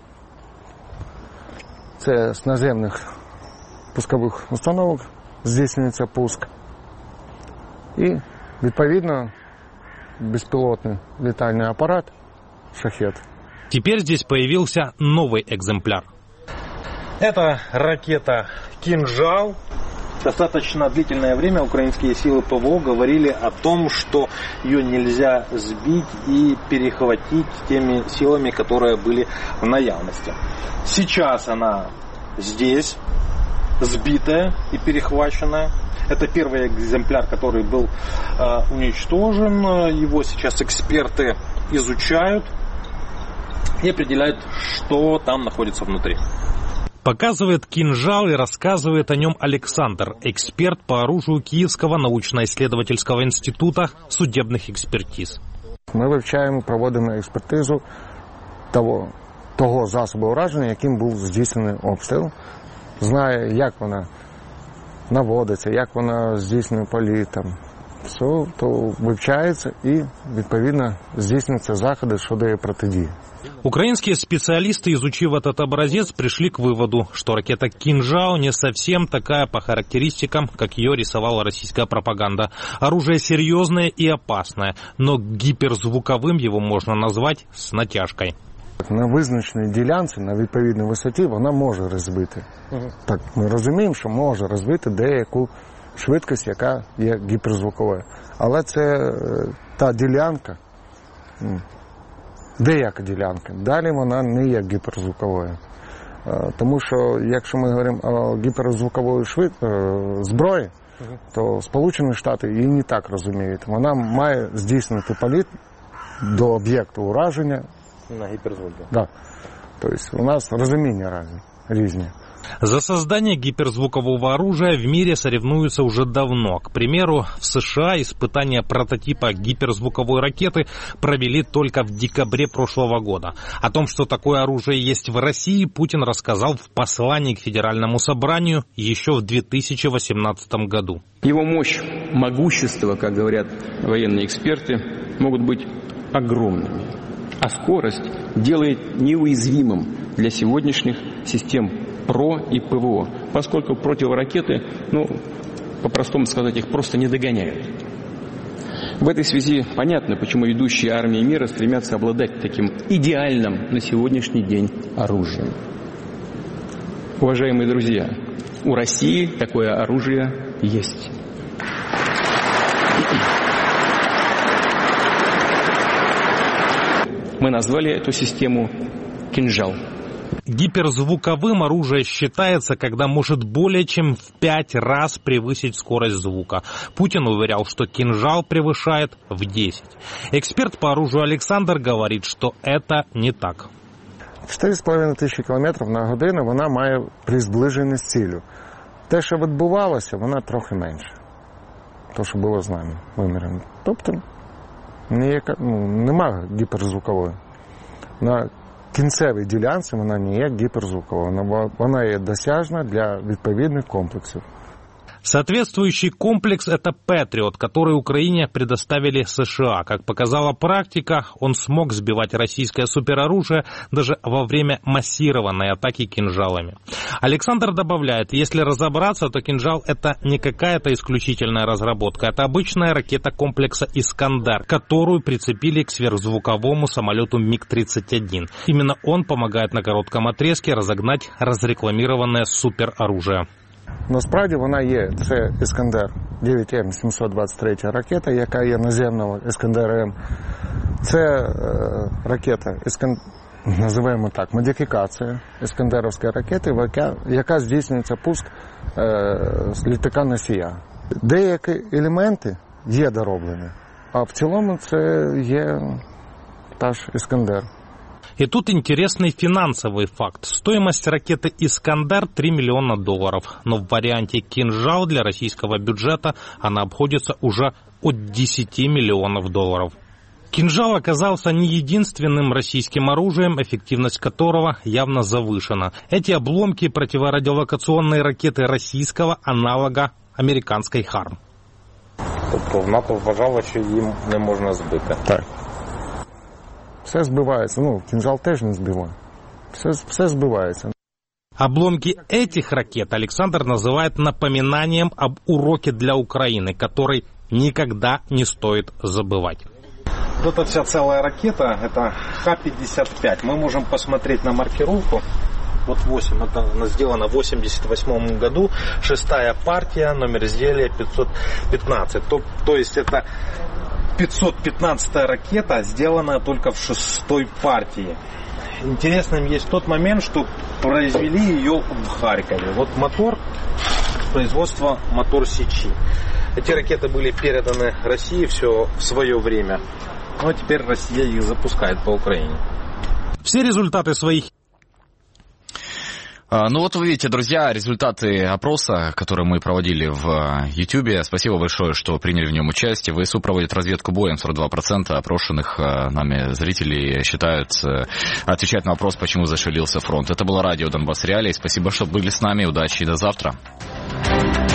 це з наземних пускових установок здійснюється пуск. І, відповідно, безпілотний літальний апарат «Шахед». Теперь здесь появился новый экземпляр. Это ракета «Кинжал». Достаточно длительное время украинские силы ПВО говорили о том, что ее нельзя сбить и перехватить теми силами, которые были в наявности. Сейчас она здесь, сбитая и перехваченная. Это первый экземпляр, который был уничтожен. Его сейчас эксперты изучают и определяют, что там находится внутри. Показывает кинжал и рассказывает о нем Александр, эксперт по оружию Київського научно-исследовательского института судебных экспертиз. Ми вивчаємо, проводимо експертизу того засобу ураження, яким був здійснений обстріл. Знає, як вона наводиться, як вона здійснює політ. Все, то вивчається і, відповідно, здійснюються заходи щодо її протидії. Украинские специалисты, изучив этот образец, пришли к выводу, что ракета «Кинжал» не совсем такая по характеристикам, как ее рисовала российская пропаганда. Оружие серьезное и опасное, но гиперзвуковым его можно назвать с натяжкой. На визначеній ділянці, на відповідній висоті, вона може розбити. Так, ми розуміємо, що може розбити деяку швидкість, яка є гіперзвуковою. Але це та ділянка, деяка ділянка. Далі вона не є гіперзвуковою. Тому що, якщо ми говоримо о гіперзвукової зброї, то Сполучені Штати її не так розуміють. Вона має здійснити політ до об'єкту ураження. На гиперзвуке. Да. То есть у нас разумения разные. За создание гиперзвукового оружия в мире соревнуются уже давно. К примеру, в США испытания прототипа гиперзвуковой ракеты провели только в декабре прошлого года. О том, что такое оружие есть в России, Путин рассказал в послании к Федеральному собранию еще в 2018 году. Его мощь, могущество, как говорят военные эксперты, могут быть огромными. А скорость делает неуязвимым для сегодняшних систем ПРО и ПВО, поскольку противоракеты, по-простому сказать, их просто не догоняют. В этой связи понятно, почему ведущие армии мира стремятся обладать таким идеальным на сегодняшний день оружием. Уважаемые друзья, у России такое оружие есть. Мы назвали эту систему «Кинжал». Гиперзвуковым оружие считается, когда может более чем в 5 раз превысить скорость звука. Путин уверял, что «Кинжал» превышает в 10. Эксперт по оружию Александр говорит, что это не так. 4,5 тисячі кілометрів на годину вона має при зближенні з ціллю. Те, що відбувалося, вона трохи менше. Те, що було з нами вимірено. Тобто немає гіперзвукової. На кінцевій ділянці вона не є гіперзвуковою. Вона є досяжна для відповідних комплексів. Соответствующий комплекс – это «Патриот», который Украине предоставили США. Как показала практика, он смог сбивать российское супероружие даже во время массированной атаки кинжалами. Александр добавляет, если разобраться, то «Кинжал» – это не какая-то исключительная разработка. Это обычная ракета комплекса «Искандер», которую прицепили к сверхзвуковому самолету МиГ-31. Именно он помогает на коротком отрезке разогнать разрекламированное супероружие. Насправді вона є, це «Іскандер» 9М 723 ракета, яка є наземного «Іскандер-М». Це ракета, називаємо так, модифікація «Іскандеровської ракети», яка здійснюється пуск з літака-носія. Деякі елементи є дороблені, а в цілому це є та ж «Іскандер». И тут интересный финансовый факт. Стоимость ракеты «Искандер» $3 миллиона, но в варианте «Кинжал» для российского бюджета она обходится уже от 10 миллионов долларов. «Кинжал» оказался не единственным российским оружием, эффективность которого явно завышена. Эти обломки противорадиолокационной ракеты российского аналога американской «Харм». Тобто в НАТО вважало, що їм не можна збити. Так. Все збивається. «Кинжал» теж не збиває. Все збивається. Обломки этих ракет Александр называет напоминанием об уроке для Украины, который никогда не стоит забывать. Вот эта вся целая ракета, это Х-55. Мы можем посмотреть на маркировку. Вот 8, это она сделана в 1988 году. 6-я партия, номер изделия 515. То есть это 515-я ракета, сделанная только в 6-й партии. Интересным есть тот момент, что произвели ее в Харькове. Вот мотор, производство мотор Сичи. Эти ракеты были переданы России все в свое время. Но теперь Россия их запускает по Украине. Все результаты своих Ну вот вы видите, друзья, результаты опроса, который мы проводили в YouTube. Спасибо большое, что приняли в нем участие. ВСУ проводит разведку боем. 42% опрошенных нами зрителей отвечают на вопрос, почему зашевелился фронт. Это было радио Донбасс Реалии. Спасибо, что были с нами. Удачи и до завтра.